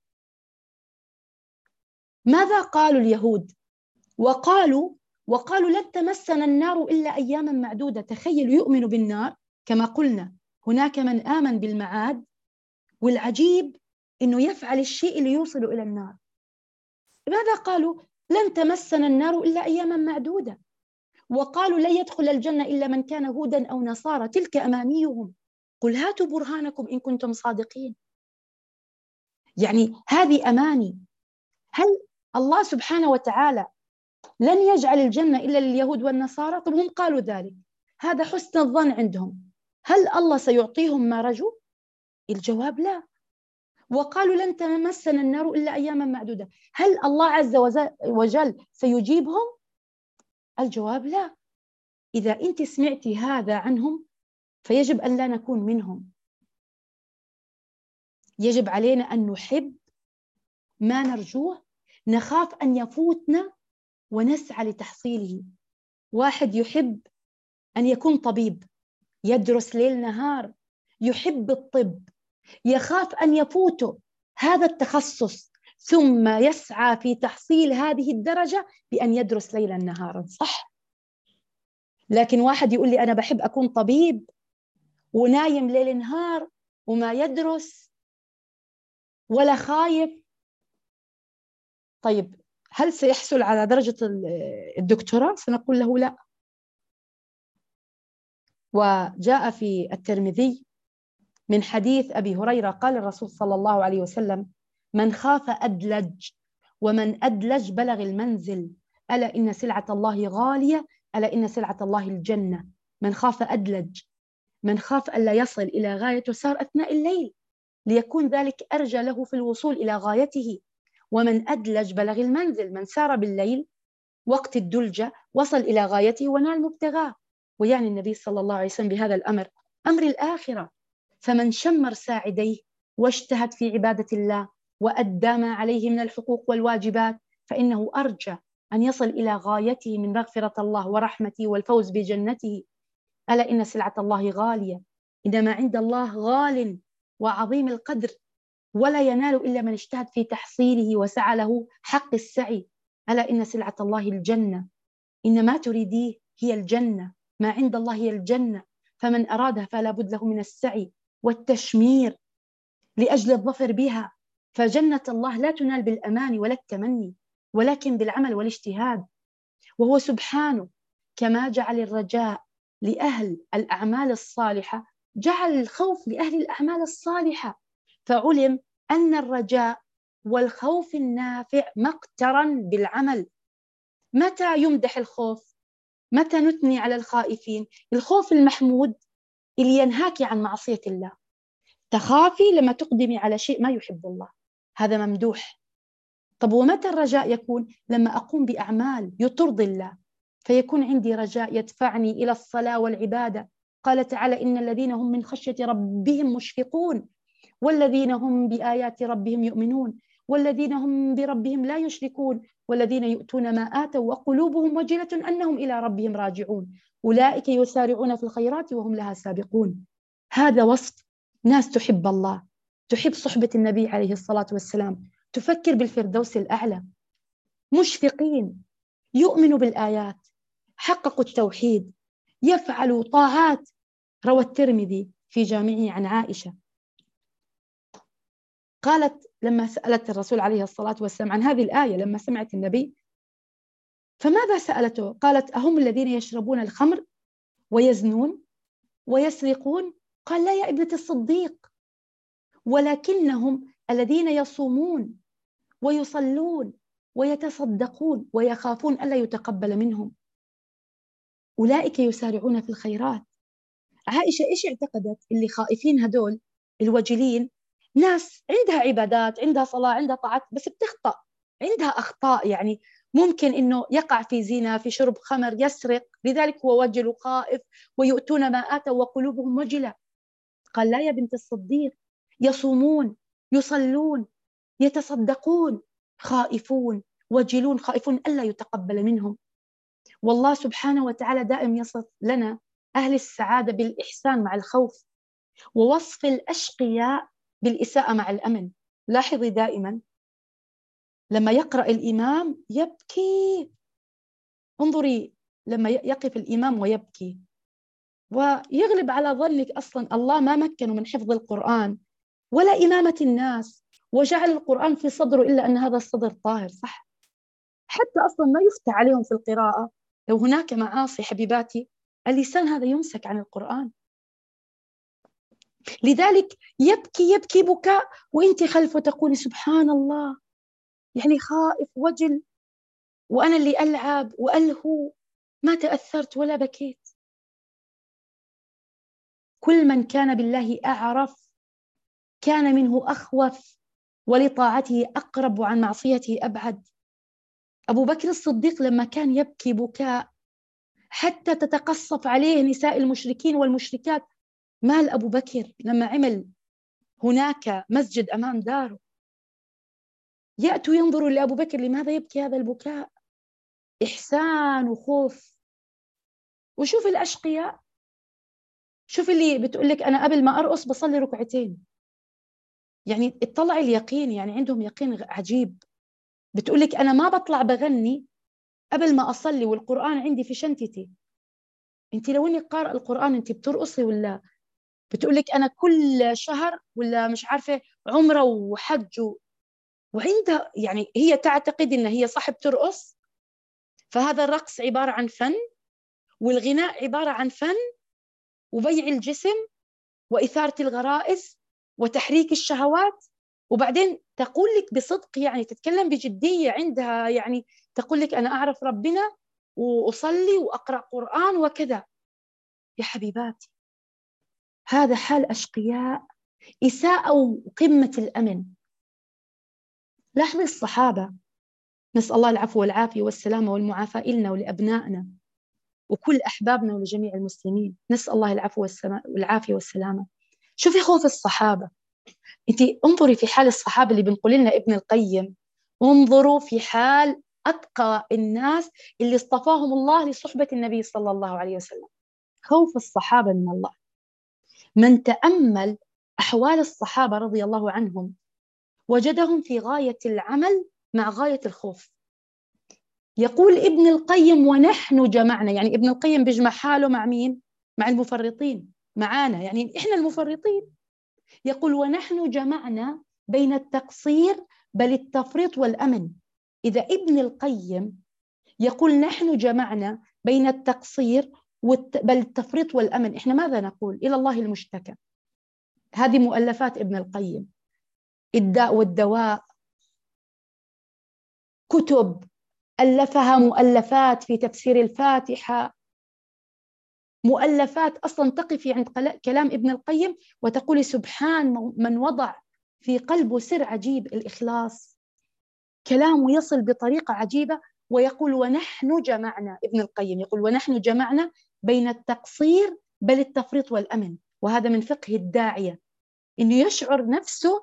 ماذا قالوا اليهود؟ وقالوا لن تمسنا النار إلا أياما معدودة. تخيلوا، يؤمن بالنار كما قلنا، هناك من آمن بالمعاد، والعجيب إنه يفعل الشيء اللي يوصل إلى النار. ماذا قالوا؟ لن تمسنا النار إلا أياما معدودة. وقالوا لن يدخل الجنة إلا من كان هودا أو نصارى، تلك أمانيهم، قل هاتوا برهانكم إن كنتم صادقين. يعني هذه أماني. هل الله سبحانه وتعالى لن يجعل الجنة إلا لليهود والنصارى؟ طب هم قالوا ذلك، هذا حسن الظن عندهم. هل الله سيعطيهم ما رجوا؟ الجواب لا. وقالوا لن تمسنا النار إلا أياما معدودة، هل الله عز وجل سيجيبهم؟ الجواب لا. إذا أنت سمعتي هذا عنهم فيجب أن لا نكون منهم. يجب علينا أن نحب ما نرجوه، نخاف أن يفوتنا ونسعى لتحصيله. واحد يحب أن يكون طبيب، يدرس ليل نهار، يحب الطب، يخاف أن يفوته هذا التخصص، ثم يسعى في تحصيل هذه الدرجة بأن يدرس ليلا نهارا، صح؟ لكن واحد يقول لي أنا بحب أكون طبيب ونايم ليل نهار وما يدرس ولا خايف، طيب هل سيحصل على درجة الدكتوراه؟ سنقول له لا. وجاء في الترمذي من حديث أبي هريرة قال الرسول صلى الله عليه وسلم: من خاف أدلج، ومن أدلج بلغ المنزل، ألا إن سلعة الله غالية، ألا إن سلعة الله الجنة. من خاف أدلج، من خاف ألا يصل إلى غايته سار أثناء الليل ليكون ذلك أرجى له في الوصول إلى غايته. ومن أدلج بلغ المنزل، من سار بالليل وقت الدلجة وصل إلى غايته ونال مبتغاه. ويعني النبي صلى الله عليه وسلم بهذا الأمر أمر الآخرة. فمن شمر ساعديه واجتهد في عبادة الله وأدى ما عليه من الحقوق والواجبات فإنه أرجى أن يصل إلى غايته من مغفرة الله ورحمته والفوز بجنته. ألا إن سلعة الله غالية، إنما عند الله غال وعظيم القدر، ولا ينال إلا من اجتهد في تحصيله وسعى له حق السعي. ألا إن سلعة الله الجنة، إن ما تريديه هي الجنة، ما عند الله هي الجنة، فمن أرادها فلا بد له من السعي والتشمير لأجل الظفر بها. فجنة الله لا تنال بالأمان ولا التمني، ولكن بالعمل والاجتهاد. وهو سبحانه كما جعل الرجاء لأهل الأعمال الصالحة جعل الخوف لأهل الأعمال الصالحة، فعلم أن الرجاء والخوف النافع مقترن بالعمل. متى يمدح الخوف؟ متى نثني على الخائفين؟ الخوف المحمود اللي ينهاك عن معصية الله، تخافي لما تقدمي على شيء ما يحب الله، هذا ممدوح. طب ومتى الرجاء يكون؟ لما أقوم بأعمال ترضي الله، فيكون عندي رجاء يدفعني إلى الصلاة والعبادة. قال تعالى: إن الذين هم من خشية ربهم مشفقون والذين هم بآيات ربهم يؤمنون والذين هم بربهم لا يشركون والذين يؤتون ما آتوا وقلوبهم وجلة أنهم إلى ربهم راجعون أولئك يسارعون في الخيرات وهم لها سابقون. هذا وصف ناس تحب الله، تحب صحبة النبي عليه الصلاة والسلام، تفكر بالفردوس الأعلى، مشفقين، يؤمنوا بالآيات، حققوا التوحيد، يفعلوا طاعات. روى الترمذي في جامعه عن عائشة قالت لما سألت الرسول عليه الصلاة والسلام عن هذه الآية لما سمعت النبي، فماذا سألته؟ قالت: أهم الذين يشربون الخمر ويزنون ويسرقون؟ قال: لا يا ابنة الصديق، ولكنهم الذين يصومون ويصلون ويتصدقون ويخافون ألا يتقبل منهم أولئك يسارعون في الخيرات. عائشة إيش اعتقدت؟ اللي خائفين هدول الوجلين ناس عندها عبادات، عندها صلاة، عندها طاعات، بس بتخطأ، عندها أخطاء، يعني ممكن إنه يقع في زنا، في شرب خمر، يسرق، لذلك هو وجل وخائف، ويؤتون ما آتوا وقلوبهم وجلة. قال: لا يا بنت الصديق، يصومون، يصلون، يتصدقون، خائفون، وجلون، خائفون ألا يتقبل منهم. والله سبحانه وتعالى دائم يصف لنا أهل السعادة بالإحسان مع الخوف، ووصف الأشقياء بالإساءة مع الأمن. لاحظي دائما لما يقرأ الإمام يبكي، انظري لما يقف الإمام ويبكي، ويغلب على ظنك أصلا الله ما مكنه من حفظ القرآن ولا إمامة الناس، وجعل القرآن في صدره إلا أن هذا الصدر طاهر، صح؟ حتى أصلا ما يفتح عليهم في القراءة. لو هناك معاصي حبيباتي اللسان هذا يمسك عن القرآن، لذلك يبكي يبكي بكاء وانت خلفه تقولي سبحان الله، يعني خائف وجل، وأنا اللي ألعب وألهو ما تأثرت ولا بكيت. كل من كان بالله أعرف كان منه أخوف، ولطاعته أقرب وعن معصيته أبعد. أبو بكر الصديق لما كان يبكي بكاء حتى تتقصف عليه نساء المشركين والمشركات، مال أبو بكر لما عمل هناك مسجد أمام داره، يأتوا ينظروا لأبو بكر لماذا يبكي هذا البكاء؟ إحسان وخوف. وشوف الأشقياء، شوف اللي بتقول لك أنا قبل ما أرقص بصلي ركعتين، يعني اطلع اليقين، يعني عندهم يقين عجيب. بتقول لك أنا ما بطلع بغني قبل ما أصلي والقرآن عندي في شنطتي. أنت لو إنك قارئ القرآن أنت بترقصي ولا؟ بتقول لك أنا كل شهر ولا مش عارفة عمرة وحج وعندها، يعني هي تعتقد إن هي صح بترقص. فهذا الرقص عبارة عن فن، والغناء عبارة عن فن وبيع الجسم وإثارة الغرائز وتحريك الشهوات. وبعدين تقول لك بصدق، يعني تتكلم بجدية عندها، يعني تقول لك أنا أعرف ربنا وأصلي وأقرأ قرآن وكذا. يا حبيباتي هذا حال أشقياء، إساءة وقمة الأمن. لاحظي الصحابة، نسأل الله العفو والعافية والسلامة والمعافاة لنا ولأبنائنا وكل أحبابنا ولجميع المسلمين، نسأل الله العفو والعافية والسلامة. شوفي خوف الصحابة، انت انظري في حال الصحابة اللي بنقول لنا ابن القيم، انظروا في حال أتقى الناس اللي اصطفاهم الله لصحبة النبي صلى الله عليه وسلم. خوف الصحابة من الله، من تأمل أحوال الصحابة رضي الله عنهم وجدهم في غاية العمل مع غاية الخوف. يقول ابن القيم ونحن جمعنا، يعني ابن القيم بيجمع حاله مع مين؟ مع المفرطين، معانا يعني إحنا المفرطين. يقول ونحن جمعنا بين التقصير بل التفريط والأمن. إذا ابن القيم يقول نحن جمعنا بين التقصير بل التفريط والأمن، إحنا ماذا نقول؟ إلى الله المشتكى. هذه مؤلفات ابن القيم، الداء والدواء، كتب ألفها، مؤلفات في تفسير الفاتحة، مؤلفات أصلا تقفي عند كلام ابن القيم وتقولي سبحان من وضع في قلبه سر عجيب، الإخلاص. كلامه يصل بطريقة عجيبة ويقول ونحن جمعنا، ابن القيم يقول ونحن جمعنا بين التقصير بل التفريط والأمن. وهذا من فقه الداعية، إنه يشعر نفسه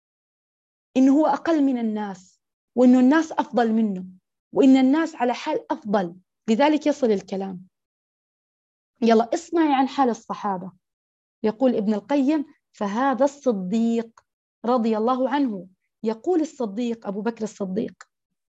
إنه هو أقل من الناس، وإنه الناس أفضل منه، وإن الناس على حال أفضل، لذلك يصل الكلام. يلا اسمعي عن حال الصحابة. يقول ابن القيم فهذا الصديق رضي الله عنه، يقول الصديق أبو بكر الصديق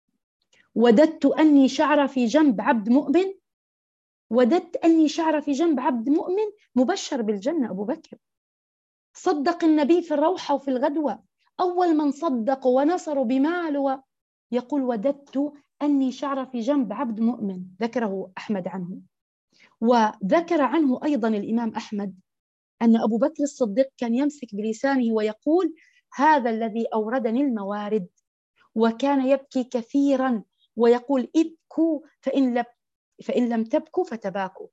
وددت أني شعر في جنب عبد مؤمن، وددت أني شعر في جنب عبد مؤمن مبشر بالجنة. أبو بكر صدق النبي في الروحة وفي الغدوة، أول من صدقوا ونصروا بماله. يقول وددت أني شعر في جنب عبد مؤمن، ذكره أحمد عنه. وذكر عنه أيضا الإمام أحمد أن أبو بكر الصديق كان يمسك بلسانه ويقول هذا الذي أوردني الموارد، وكان يبكي كثيرا ويقول ابكوا فإن لم تبكوا فتباكوا.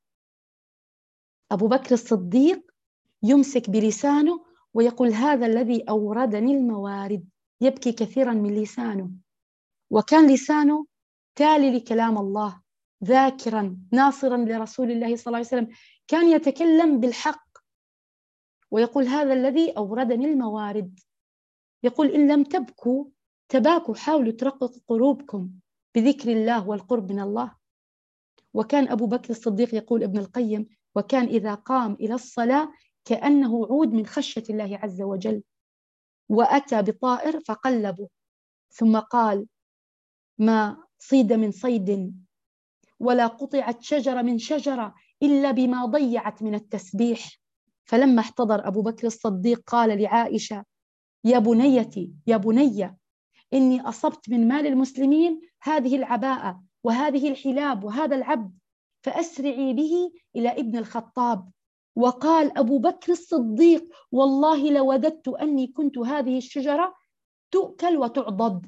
أبو بكر الصديق يمسك بلسانه ويقول هذا الذي أوردني الموارد، يبكي كثيرا من لسانه، وكان لسانه تالي لكلام الله، ذاكرا ناصرا لرسول الله صلى الله عليه وسلم، كان يتكلم بالحق ويقول هذا الذي أوردني الموارد. يقول إن لم تبكوا تباكوا، حاولوا ترققوا قلوبكم بذكر الله والقرب من الله. وكان أبو بكر الصديق يقول ابن القيم وكان إذا قام إلى الصلاة كأنه عود من خشية الله عز وجل، وأتى بطائر فقلبه ثم قال ما صيد من صيد ولا قطعت شجرة من شجرة إلا بما ضيعت من التسبيح. فلما احتضر أبو بكر الصديق قال لعائشة يا بنيتي يا بني إني أصبت من مال المسلمين هذه العباءة وهذه الحلاب وهذا العبد، فأسرعي به إلى ابن الخطاب. وقال أبو بكر الصديق والله لوددت أني كنت هذه الشجرة تؤكل وتعضد.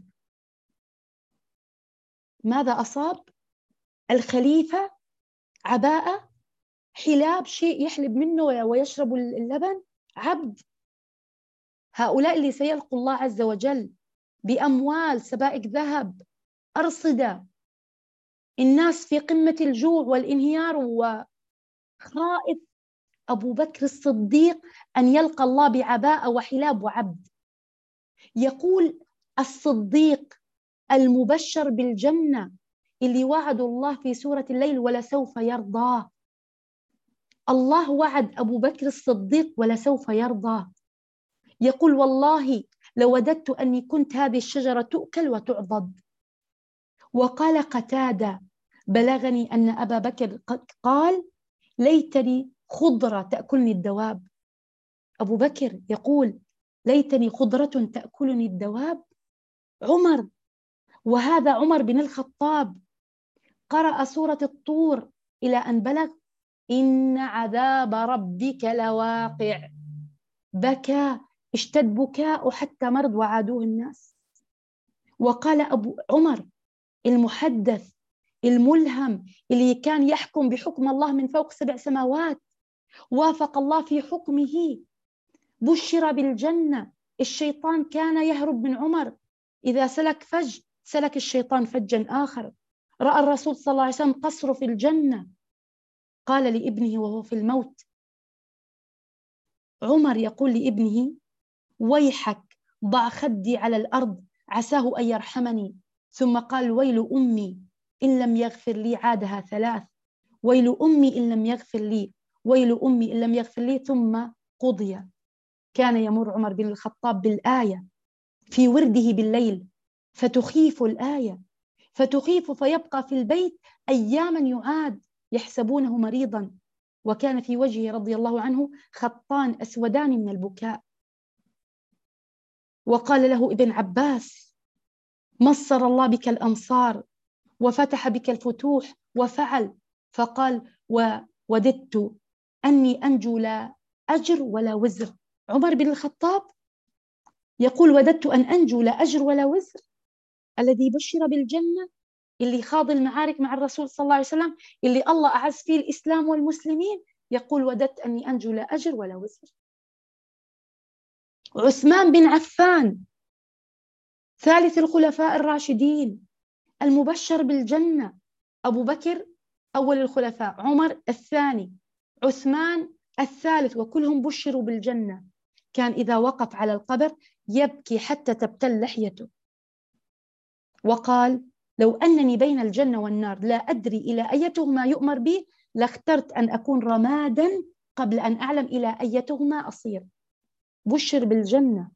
ماذا أصاب الخليفة؟ عباءة، حلاب، شيء يحلب منه ويشرب اللبن، عبد. هؤلاء اللي سيلقوا الله عز وجل بأموال، سبائك ذهب، أرصدة، الناس في قمة الجوع والانهيار، وخائف أبو بكر الصديق أن يلقى الله بعباءة وحلاب وعبد. يقول الصديق المبشر بالجنة اللي وعد الله في سورة الليل ولسوف يرضى، الله وعد أبو بكر الصديق ولسوف يرضى. يقول والله لوددت أني كنت هذه الشجرة تؤكل وتعضد. وقال قتادة بلغني أن أبا بكر قال ليتني خضرة تأكلني الدواب. أبو بكر يقول ليتني خضرة تأكلني الدواب. عمر، وهذا عمر بن الخطاب، قرأ سورة الطور إلى أن بلغ إن عذاب ربك لواقع، بكى، اشتد بكاء حتى مرض وعادوه الناس. وقال أبو عمر المحدث الملهم اللي كان يحكم بحكم الله من فوق 7 سماوات، وافق الله في حكمه، بشر بالجنة. الشيطان كان يهرب من عمر، إذا سلك فج سلك الشيطان فجا آخر. رأى الرسول صلى الله عليه وسلم قصر في الجنة، قال لابنه وهو في الموت، عمر يقول لابنه ويحك ضع خدي على الأرض عساه أن يرحمني. ثم قال ويل أمي إن لم يغفر لي، عادها 3، ويل أمي إن لم يغفر لي، ويل أمي إن لم يغفر لي، ثم قضي. كان يمر عمر بن الخطاب بالآية في ورده بالليل فتخيف الآية، فتخيف فيبقى في البيت أياما يعاد يحسبونه مريضا، وكان في وجهه رضي الله عنه خطان أسودان من البكاء. وقال له ابن عباس مصر الله بك الأنصار وفتح بك الفتوح وفعل، فقال وددت أني أنجو لا أجر ولا وزر. عمر بن الخطاب يقول وددت أن أنجو لا أجر ولا وزر، الذي بشر بالجنة، اللي خاض المعارك مع الرسول صلى الله عليه وسلم، اللي الله أعز فيه الإسلام والمسلمين، يقول وددت أني أنجو لا أجر ولا وزر. عثمان بن عفان ثالث الخلفاء الراشدين، المبشر بالجنة أبو بكر أول الخلفاء، عمر الثاني، عثمان الثالث، وكلهم بشروا بالجنة. كان إذا وقف على القبر يبكي حتى تبتل لحيته، وقال: لو أنني بين الجنة والنار لا أدري إلى أيتهما يؤمر بي لاخترت أن أكون رمادا قبل أن أعلم إلى أيتهما أصير. بشر بالجنة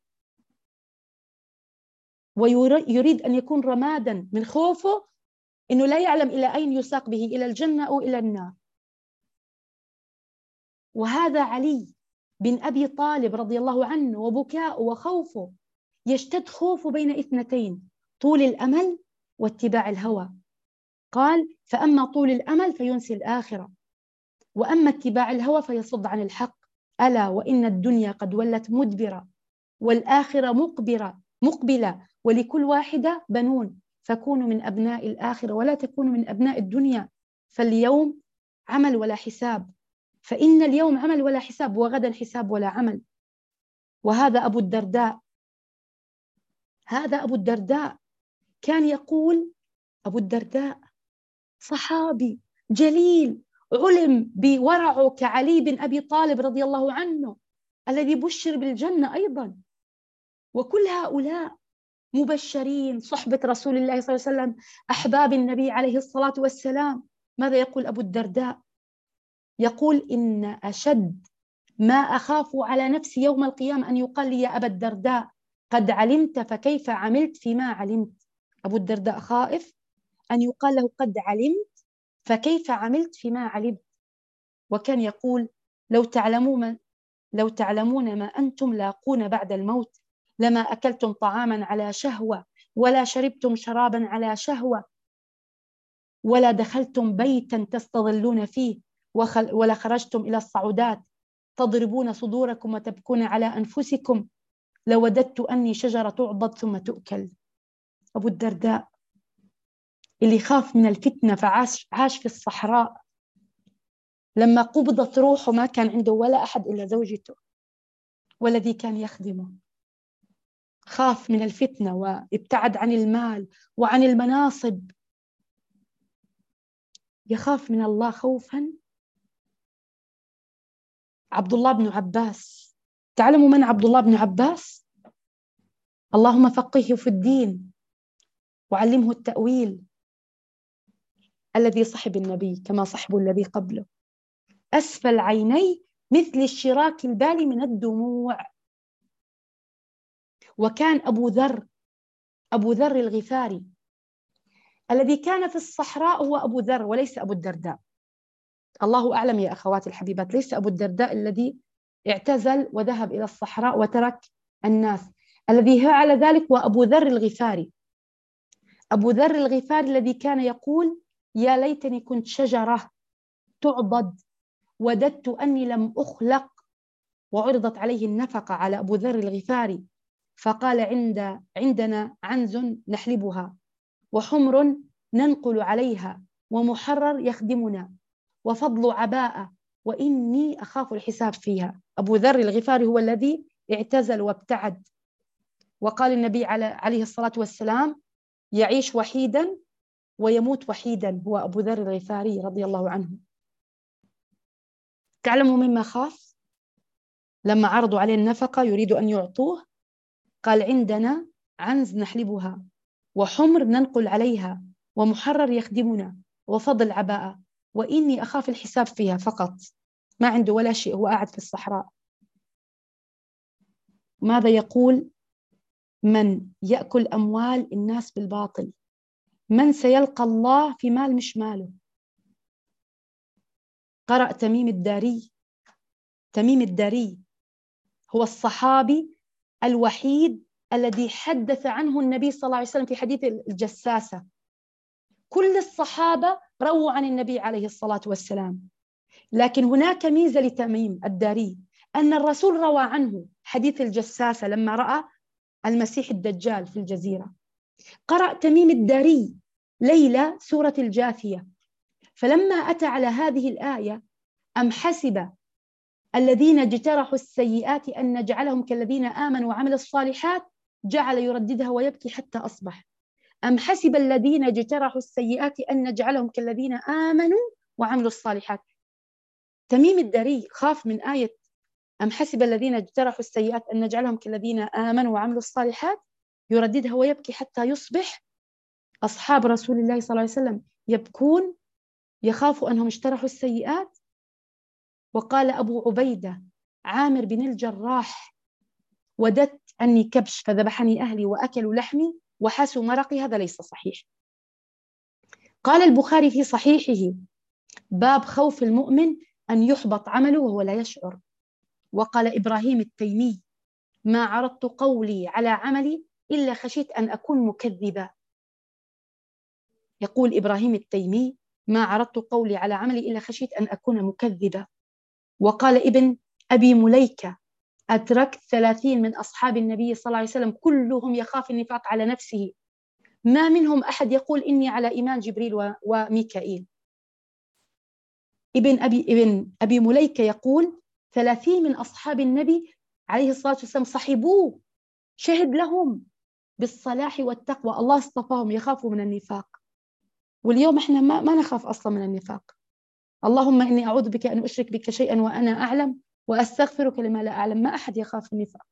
ويريد أن يكون رمادا من خوفه إنه لا يعلم إلى أين يساق به، إلى الجنة أو إلى النار. وهذا علي بن أبي طالب رضي الله عنه، وبكاء وخوفه يشتد خوفه بين اثنتين: طول الأمل واتباع الهوى. قال: فأما طول الأمل فينسي الآخرة، وأما اتباع الهوى فيصد عن الحق. ألا وإن الدنيا قد ولت مدبرة والآخرة مقبلة، ولكل واحدة بنون، فكونوا من أبناء الآخرة ولا تكونوا من أبناء الدنيا. فاليوم عمل ولا حساب، فإن اليوم عمل ولا حساب، وغدا حساب ولا عمل. وهذا أبو الدرداء، هذا أبو الدرداء كان يقول: أبو الدرداء صحابي جليل علم بورعه كعلي بن أبي طالب رضي الله عنه الذي بشر بالجنة أيضا. وكل هؤلاء مبشرين، صحبة رسول الله صلى الله عليه وسلم، أحباب النبي عليه الصلاة والسلام. ماذا يقول أبو الدرداء؟ يقول: إن أشد ما أخاف على نفسي يوم القيامة أن يقال لي: يا أبا الدرداء قد علمت فكيف عملت فيما علمت. أبو الدرداء خائف أن يقال له: قد علمت فكيف عملت فيما علمت. وكان يقول: لو تعلمون ما أنتم لاقون بعد الموت لما أكلتم طعاما على شهوة، ولا شربتم شرابا على شهوة، ولا دخلتم بيتا تستظلون فيه، ولا خرجتم إلى الصعودات تضربون صدوركم وتبكون على أنفسكم. لوددت أني شجرة تعضد ثم تؤكل. أبو الدرداء اللي خاف من الفتنة فعاش في الصحراء. لما قبضت روحه ما كان عنده ولا أحد إلا زوجته والذي كان يخدمه. خاف من الفتنة وابتعد عن المال وعن المناصب، يخاف من الله خوفا. عبد الله بن عباس، تعلموا من عبد الله بن عباس؟ اللهم فقهه في الدين وعلمه التأويل، الذي صحب النبي كما صحب الذي قبله، أسفل عيني مثل الشراك البالي من الدموع. وكان أبو ذر الغفاري الذي كان في الصحراء هو أبو ذر وليس أبو الدرداء. الله أعلم يا أخواتي الحبيبات، ليس أبو الدرداء الذي اعتزل وذهب إلى الصحراء وترك الناس. الذي فعل ذلك وأبو ذر الغفاري. أبو ذر الغفاري الذي كان يقول: يا ليتني كنت شجرة تعضد، وددت أني لم أخلق. وعرضت عليه النفقة على أبو ذر الغفاري فقال: عندنا عنز نحلبها، وحمر ننقل عليها، ومحرر يخدمنا، وفضل عباءة، وإني أخاف الحساب فيها. أبو ذر الغفاري هو الذي اعتزل وابتعد. وقال النبي عليه الصلاة والسلام: يعيش وحيدا ويموت وحيدا، هو أبو ذر الغفاري رضي الله عنه. تعلموا مما خاف لما عرضوا عليه النفقة يريد أن يعطوه؟ قال: عندنا عنز نحلبها، وحمر ننقل عليها، ومحرر يخدمنا، وفضل عباءة، وإني أخاف الحساب فيها. فقط ما عنده ولا شيء، هو قاعد في الصحراء. ماذا يقول من يأكل أموال الناس بالباطل؟ من سيلقى الله في مال مش ماله؟ قرأ تميم الداري. تميم الداري هو الصحابي الوحيد الذي حدث عنه النبي صلى الله عليه وسلم في حديث الجساسة. كل الصحابة رووا عن النبي عليه الصلاة والسلام، لكن هناك ميزة لتميم الداري، أن الرسول روى عنه حديث الجساسة لما رأى المسيح الدجال في الجزيرة. قرأ تميم الداري ليلة سورة الجاثية، فلما أتى على هذه الآية: أم حسب الذين اجترحوا السيئات أن نجعلهم كالذين آمنوا وعملوا الصالحات، جعل يرددها ويبكي حتى أصبح. أم حسب الذين اجترحوا السيئات أن نجعلهم كالذين آمنوا وعملوا الصالحات. تميم الداري خاف من آية أم حسب الذين اجترحوا السيئات أن نجعلهم كالذين آمنوا وعملوا الصالحات، يرددها ويبكي حتى يصبح. أصحاب رسول الله صلى الله عليه وسلم يبكون، يخافوا أنهم اجترحوا السيئات. وقال أبو عبيدة عامر بن الجراح: وددت أني كبش فذبحني أهلي وأكلوا لحمي وحسوا مرقي. هذا ليس صحيح. قال البخاري في صحيحه: باب خوف المؤمن أن يحبط عمله وهو لا يشعر. وقال إبراهيم التيمي: ما عرضت قولي على عملي إلا خشيت أن أكون مكذبا. يقول إبراهيم التيمي: ما عرضت قولي على عملي إلا خشيت أن أكون مكذبا. وقال ابن أبي مليكة: أدركت 30 من أصحاب النبي صلى الله عليه وسلم كلهم يخاف النفاق على نفسه، ما منهم أحد يقول إني على إيمان جبريل وميكائيل. ابن أبي مليكة يقول 30 من أصحاب النبي عليه الصلاة والسلام صحبوه، شهد لهم بالصلاح والتقوى، الله اصطفاهم، يخافوا من النفاق. واليوم احنا ما نخاف أصلا من النفاق. اللهم إني أعوذ بك أن أشرك بك شيئا وأنا أعلم وأستغفرك لما لا أعلم. ما أحد يخاف النفاق،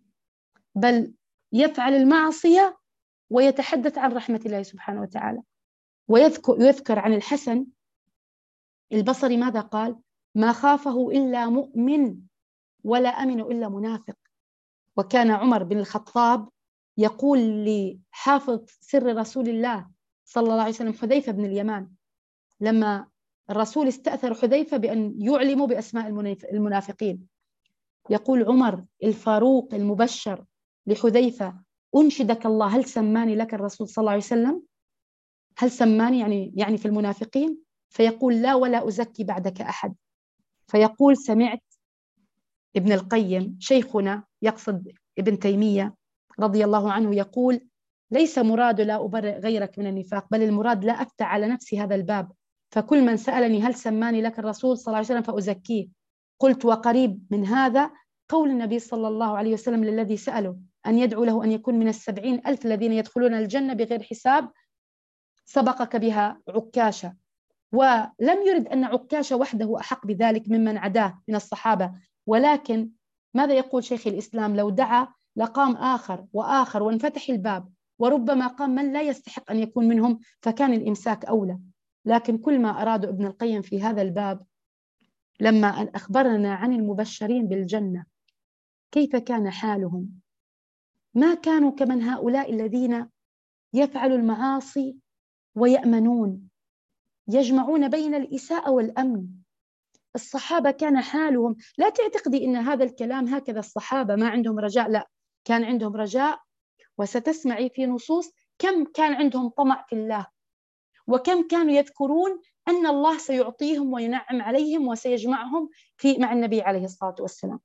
بل يفعل المعصية ويتحدث عن رحمة الله سبحانه وتعالى. ويذكر عن الحسن البصري ماذا قال: ما خافه إلا مؤمن ولا أمن إلا منافق. وكان عمر بن الخطاب يقول لحافظ سر رسول الله صلى الله عليه وسلم حذيفة بن اليمان، لما الرسول استأثر حذيفة بأن يعلموا بأسماء المنافقين، يقول عمر الفاروق المبشر لحذيفة: أنشدك الله هل سماني لك الرسول صلى الله عليه وسلم؟ هل سماني يعني في المنافقين؟ فيقول: لا ولا أزكي بعدك أحد. فيقول: سمعت ابن القيم شيخنا، يقصد ابن تيمية رضي الله عنه، يقول: ليس مراد لا أبرئ غيرك من النفاق، بل المراد لا أفتح على نفسي هذا الباب، فكل من سألني هل سماني لك الرسول صلى الله عليه وسلم فأزكيه. قلت: وقريب من هذا قول النبي صلى الله عليه وسلم للذي سأله أن يدعو له أن يكون من 70,000 الذين يدخلون الجنة بغير حساب، سبقك بها عكاشة. ولم يرد أن عكاشة وحده أحق بذلك ممن عداه من الصحابة، ولكن ماذا يقول شيخ الإسلام؟ لو دعا لقام آخر وآخر وانفتح الباب، وربما قام من لا يستحق أن يكون منهم، فكان الإمساك أولى. لكن كل ما أراد ابن القيم في هذا الباب لما أخبرنا عن المبشرين بالجنة كيف كان حالهم، ما كانوا كمن هؤلاء الذين يفعلوا المعاصي ويأمنون، يجمعون بين الإساءة والأمن. الصحابة كان حالهم، لا تعتقدي إن هذا الكلام هكذا الصحابة ما عندهم رجاء، لا، كان عندهم رجاء. وستسمعي في نصوص كم كان عندهم طمع في الله، وكم كانوا يذكرون أن الله سيعطيهم وينعم عليهم وسيجمعهم مع النبي عليه الصلاة والسلام.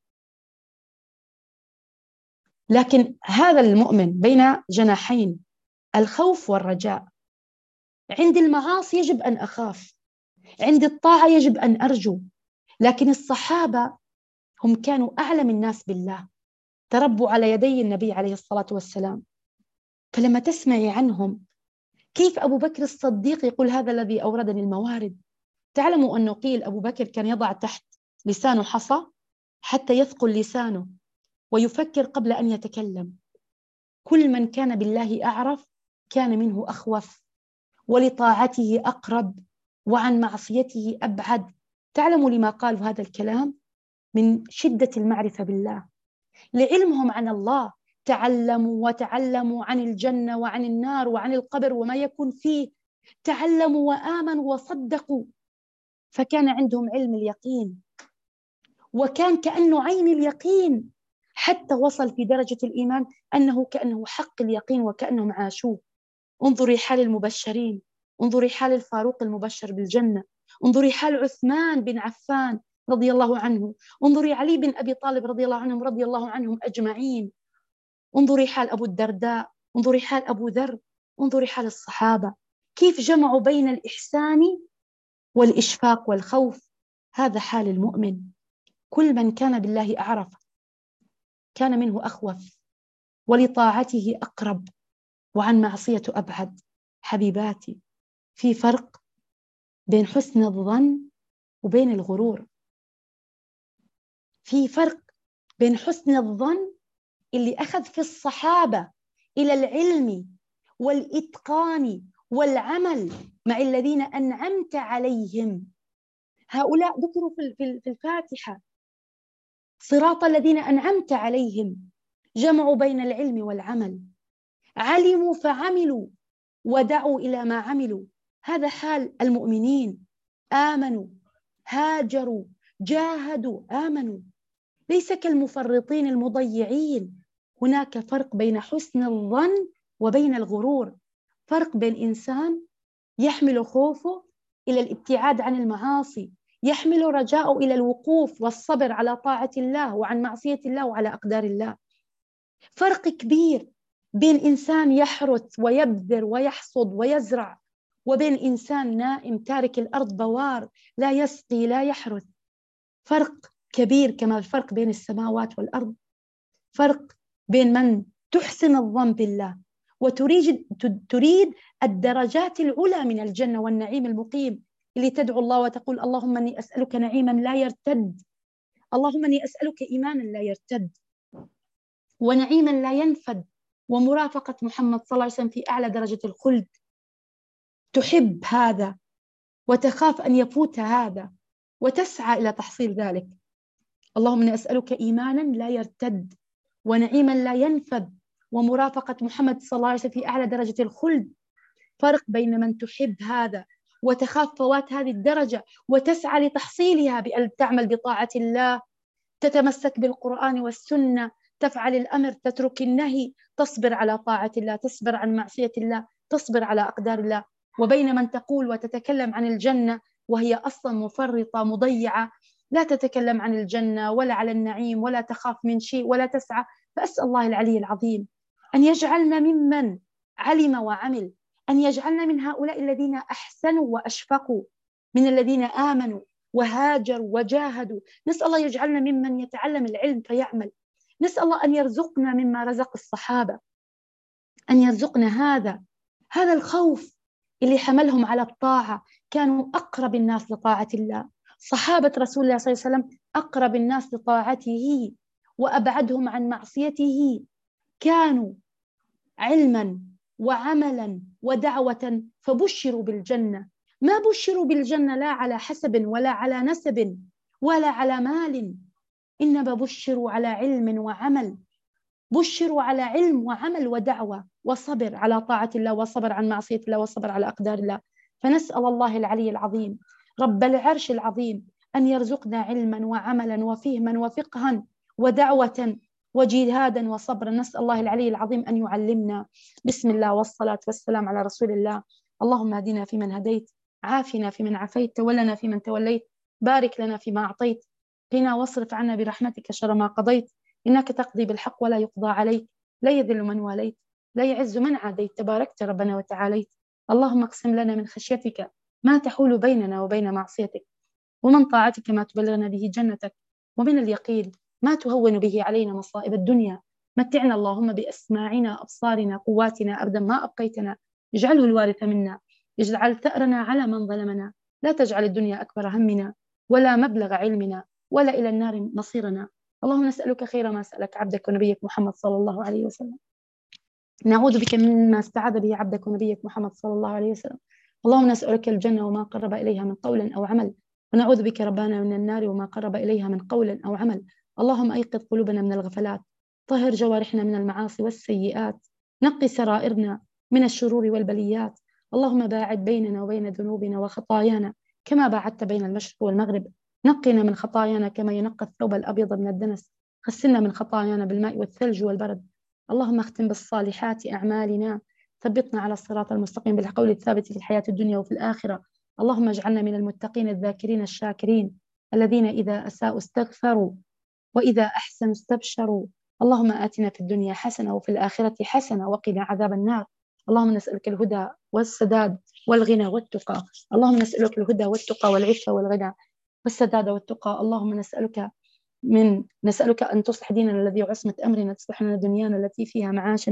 لكن هذا المؤمن بين جناحين، الخوف والرجاء. عند المعاصي يجب أن أخاف، عند الطاعة يجب أن أرجو. لكن الصحابة هم كانوا أعلم الناس بالله، تربوا على يدي النبي عليه الصلاة والسلام. فلما تسمعي عنهم كيف أبو بكر الصديق يقول: هذا الذي أوردني الموارد. تعلموا أنه قيل أبو بكر كان يضع تحت لسانه حصى حتى يثقل لسانه ويفكر قبل أن يتكلم. كل من كان بالله أعرف كان منه أخوف، ولطاعته أقرب، وعن معصيته أبعد. تعلموا لما قالوا هذا الكلام؟ من شدة المعرفة بالله، لعلمهم عن الله. تعلموا وتعلموا عن الجنة وعن النار وعن القبر وما يكون فيه، تعلموا وآمنوا وصدقوا، فكان عندهم علم اليقين، وكان كأنه عين اليقين، حتى وصل في درجة الإيمان أنه كأنه حق اليقين وكأنهم عاشوه. انظري حال المبشرين، انظري حال الفاروق المبشر بالجنة، انظري حال عثمان بن عفان رضي الله عنه، انظري علي بن أبي طالب رضي الله عنهم، رضي الله عنهم أجمعين، انظري حال أبو الدرداء، انظري حال أبو ذر، انظري حال الصحابة كيف جمعوا بين الإحسان والإشفاق والخوف. هذا حال المؤمن. كل من كان بالله أعرف كان منه أخوف، ولطاعته أقرب، وعن معصيته أبعد. حبيباتي، في فرق بين حسن الظن وبين الغرور. في فرق بين حسن الظن اللي أخذ في الصحابة إلى العلم والإتقان والعمل مع الذين أنعمت عليهم. هؤلاء ذكروا في الفاتحة صراط الذين أنعمت عليهم، جمعوا بين العلم والعمل، علموا فعملوا ودعوا إلى ما عملوا. هذا حال المؤمنين، آمنوا هاجروا جاهدوا آمنوا، ليس كالمفرطين المضيعين. هناك فرق بين حسن الظن وبين الغرور، فرق بين إنسان يحمل خوفه إلى الابتعاد عن المعاصي، يحمل رجاءه إلى الوقوف والصبر على طاعة الله وعن معصية الله وعلى أقدار الله. فرق كبير بين إنسان يحرث ويبذر ويحصد ويزرع، وبين إنسان نائم تارك الأرض بوار، لا يسقي لا يحرث. فرق كبير، كما الفرق بين السماوات والأرض. فرق بين من تحسن الظن بالله وتريد الدرجات العلى من الجنة والنعيم المقيم، اللي تدعو الله وتقول اللهم أني أسألك نعيما لا يرتد، اللهم أني أسألك إيمانا لا يرتد ونعيما لا ينفد ومرافقة محمد صلى الله عليه وسلم في أعلى درجة الخلد. تحب هذا وتخاف أن يفوت هذا وتسعى إلى تحصيل ذلك. اللهم أني أسألك إيمانا لا يرتد ونعيما لا ينفد ومرافقة محمد صلى الله عليه وسلم في أعلى درجة الخلد. فرق بين من تحب هذا وتخاف فوات هذه الدرجة وتسعى لتحصيلها بأن تعمل بطاعة الله، تتمسك بالقرآن والسنة، تفعل الأمر تترك النهي، تصبر على طاعة الله، تصبر عن معصية الله، تصبر على أقدار الله. وبين من تقول وتتكلم عن الجنة وهي أصلا مفرطة مضيعة، لا تتكلم عن الجنة ولا على النعيم ولا تخاف من شيء ولا تسعى. فأسأل الله العلي العظيم أن يجعلنا ممن علم وعمل، أن يجعلنا من هؤلاء الذين أحسنوا وأشفقوا، من الذين آمنوا وهاجروا وجاهدوا. نسأل الله يجعلنا ممن يتعلم العلم فيعمل. نسأل الله أن يرزقنا مما رزق الصحابة، أن يرزقنا هذا الخوف اللي حملهم على الطاعة. كانوا أقرب الناس لطاعة الله، صحابة رسول الله صلى الله عليه وسلم أقرب الناس لطاعته وأبعدهم عن معصيته. كانوا علما وعملا ودعوة فبشروا بالجنة. ما بشروا بالجنة لا على حسب ولا على نسب ولا على مال، إنما بشروا على علم وعمل، بشروا على علم وعمل ودعوة وصبر على طاعة الله وصبر عن معصية الله وصبر على أقدار الله. فنسأل الله العلي العظيم رب العرش العظيم أن يرزقنا علما وعملا وفهما وفقها ودعوة وجهادا وصبرا. نسأل الله العلي العظيم أن يعلمنا. بسم الله والصلاة والسلام على رسول الله. اللهم اهدنا فيمن هديت، عافنا فيمن عافيت، تولنا فيمن توليت، بارك لنا فيما أعطيت، قنا واصرف عنا برحمتك شر ما قضيت، إنك تقضي بالحق ولا يقضى عليك، لا يذل من واليت، لا يعز من عاديت، تباركت ربنا وتعاليت. اللهم اقسم لنا من خشيتك ما تحول بيننا وبين معصيتك، ومن طاعتك ما تبلغنا به جنتك، ومن اليقين ما تهون به علينا مصائب الدنيا. متعنا اللهم بأسماعنا أبصارنا قواتنا أبدا ما أبقيتنا، اجعله الوارث منا، اجعل ثأرنا على من ظلمنا، لا تجعل الدنيا أكبر همنا ولا مبلغ علمنا ولا إلى النار مصيرنا. اللهم نسألك خير ما سألك عبدك ونبيك محمد صلى الله عليه وسلم، نعوذ بك مما استعاذ به عبدك ونبيك محمد صلى الله عليه وسلم. اللهم نسألك الجنة وما قرب إليها من قول أو عمل، ونعوذ بك ربنا من النار وما قرب إليها من قول أو عمل. اللهم أيقظ قلوبنا من الغفلات، طهر جوارحنا من المعاصي والسيئات، نقي سرائرنا من الشرور والبليات. اللهم باعد بيننا وبين ذنوبنا وخطايانا كما باعدت بين المشرق والمغرب. نقنا من خطايانا كما ينقى الثوب الأبيض من الدنس، غسلنا من خطايانا بالماء والثلج والبرد. اللهم اختم بالصالحات أعمالنا، ثبتنا على الصراط المستقيم بالقول الثابت في الحياة الدنيا وفي الآخرة. اللهم اجعلنا من المتقين الذاكرين الشاكرين، الذين إذا أساءوا استغفروا وإذا أحسنوا استبشروا. اللهم آتنا في الدنيا حسنة وفي الآخرة حسنة وقنا عذاب النار. اللهم نسألك الهدى والسداد والغنى والتقى. اللهم نسألك الهدى والتقى والعفة والغنى والسداد والتقى. اللهم نسألك أن تصلح ديننا الذي عصمة أمرنا، تصلح لنا دنيانا التي فيها معاشنا،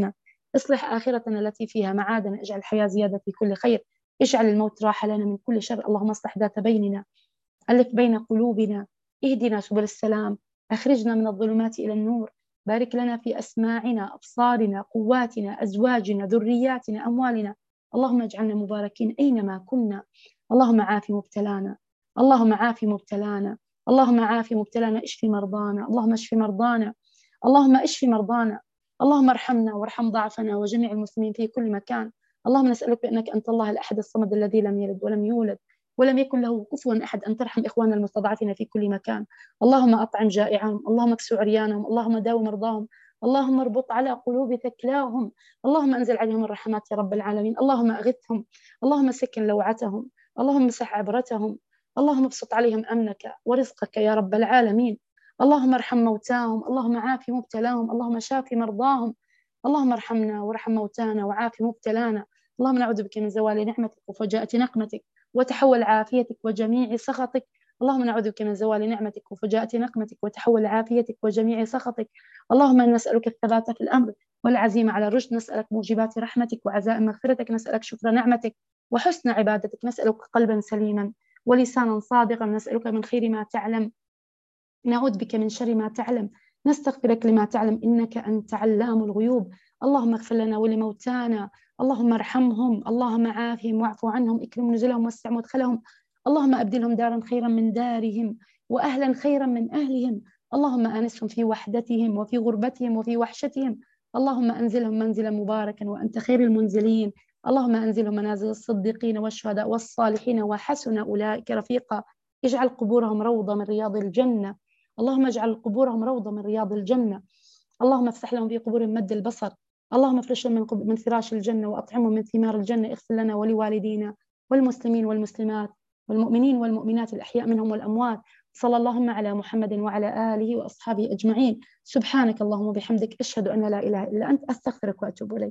اصلح آخرتنا التي فيها معادنا، اجعل الحياة زيادة في كل خير، اجعل الموت راحة لنا من كل شر. اللهم اصلح ذات بيننا، ألف بين قلوبنا، اهدنا سبل السلام، أخرجنا من الظلمات إلى النور، بارك لنا في أسماعنا، أبصارنا، قواتنا، أزواجنا، ذرياتنا، أموالنا. اللهم اجعلنا مباركين أينما كنا. اللهم عاف مبتلانا، اللهم عاف مبتلانا، اللهم عاف مبتلانا، اشف مرضانا، اللهم اشف مرضانا، اللهم اشف مرضانا. اللهم ارحمنا وارحم ضعفنا وجميع المسلمين في كل مكان. اللهم نسألك بأنك أنت الله الأحد الصمد الذي لم يلد ولم يولد ولم يكن له كفوا أحد أن ترحم إخواننا المستضعفين في كل مكان. اللهم أطعم جائعهم، اللهم اكسو عريانهم، اللهم داو مرضاهم، اللهم اربط على قلوب ثكلاهم، اللهم أنزل عليهم الرحمات يا رب العالمين، اللهم أغثهم، اللهم سكن لوعتهم، اللهم مسح عبرتهم، اللهم ابسط عليهم أمنك ورزقك يا رب العالمين. اللهم ارحم موتاهم، اللهم عاف مبتلاهم، اللهم شاف مرضاهم. اللهم ارحمنا وارحم موتانا وعاف مبتلانا. اللهم نعوذ بك من زوال نعمتك وفجاءة نقمتك وتحول عافيتك وجميع سخطك. اللهم نعوذ بك من زوال نعمتك وفجاءة نقمتك وتحول عافيتك وجميع سخطك. اللهم نسألك الثبات في الأمر والعزيمة على الرشد، نسألك موجبات رحمتك وعزائم مغفرتك، نسألك شكر نعمتك وحسن عبادتك، نسألك قلبا سليما ولسانا صادقا، نسألك من خير ما تعلم، نعوذ بك من شر ما تعلم، نستغفرك لما تعلم، إنك أنت علام الغيوب. اللهم اغفر لنا ولموتانا، اللهم ارحمهم، اللهم عافهم واعف عنهم، اكرم نزلهم واسع مدخلهم، اللهم أبدلهم دارا خيرا من دارهم وأهلا خيرا من أهلهم، اللهم آنسهم في وحدتهم وفي غربتهم وفي وحشتهم، اللهم أنزلهم منزلا مباركا وأنت خير المنزلين، اللهم أنزلهم منازل الصديقين والشهداء والصالحين وحسن أولئك رفيقا، اجعل قبورهم روضة من رياض الجنة، اللهم اجعل قبورهم روضة من رياض الجنة، اللهم افتح لهم في قبورهم مد البصر، اللهم افرش لهم من فراش الجنة وأطعمهم من ثمار الجنة، اغفر لنا ولوالدينا والمسلمين والمسلمات والمؤمنين والمؤمنات الأحياء منهم والأموات. صلى اللهم على محمد وعلى آله وأصحابه أجمعين. سبحانك اللهم وبحمدك، أشهد أن لا إله إلا أنت، أستغفرك وأتوب إليك.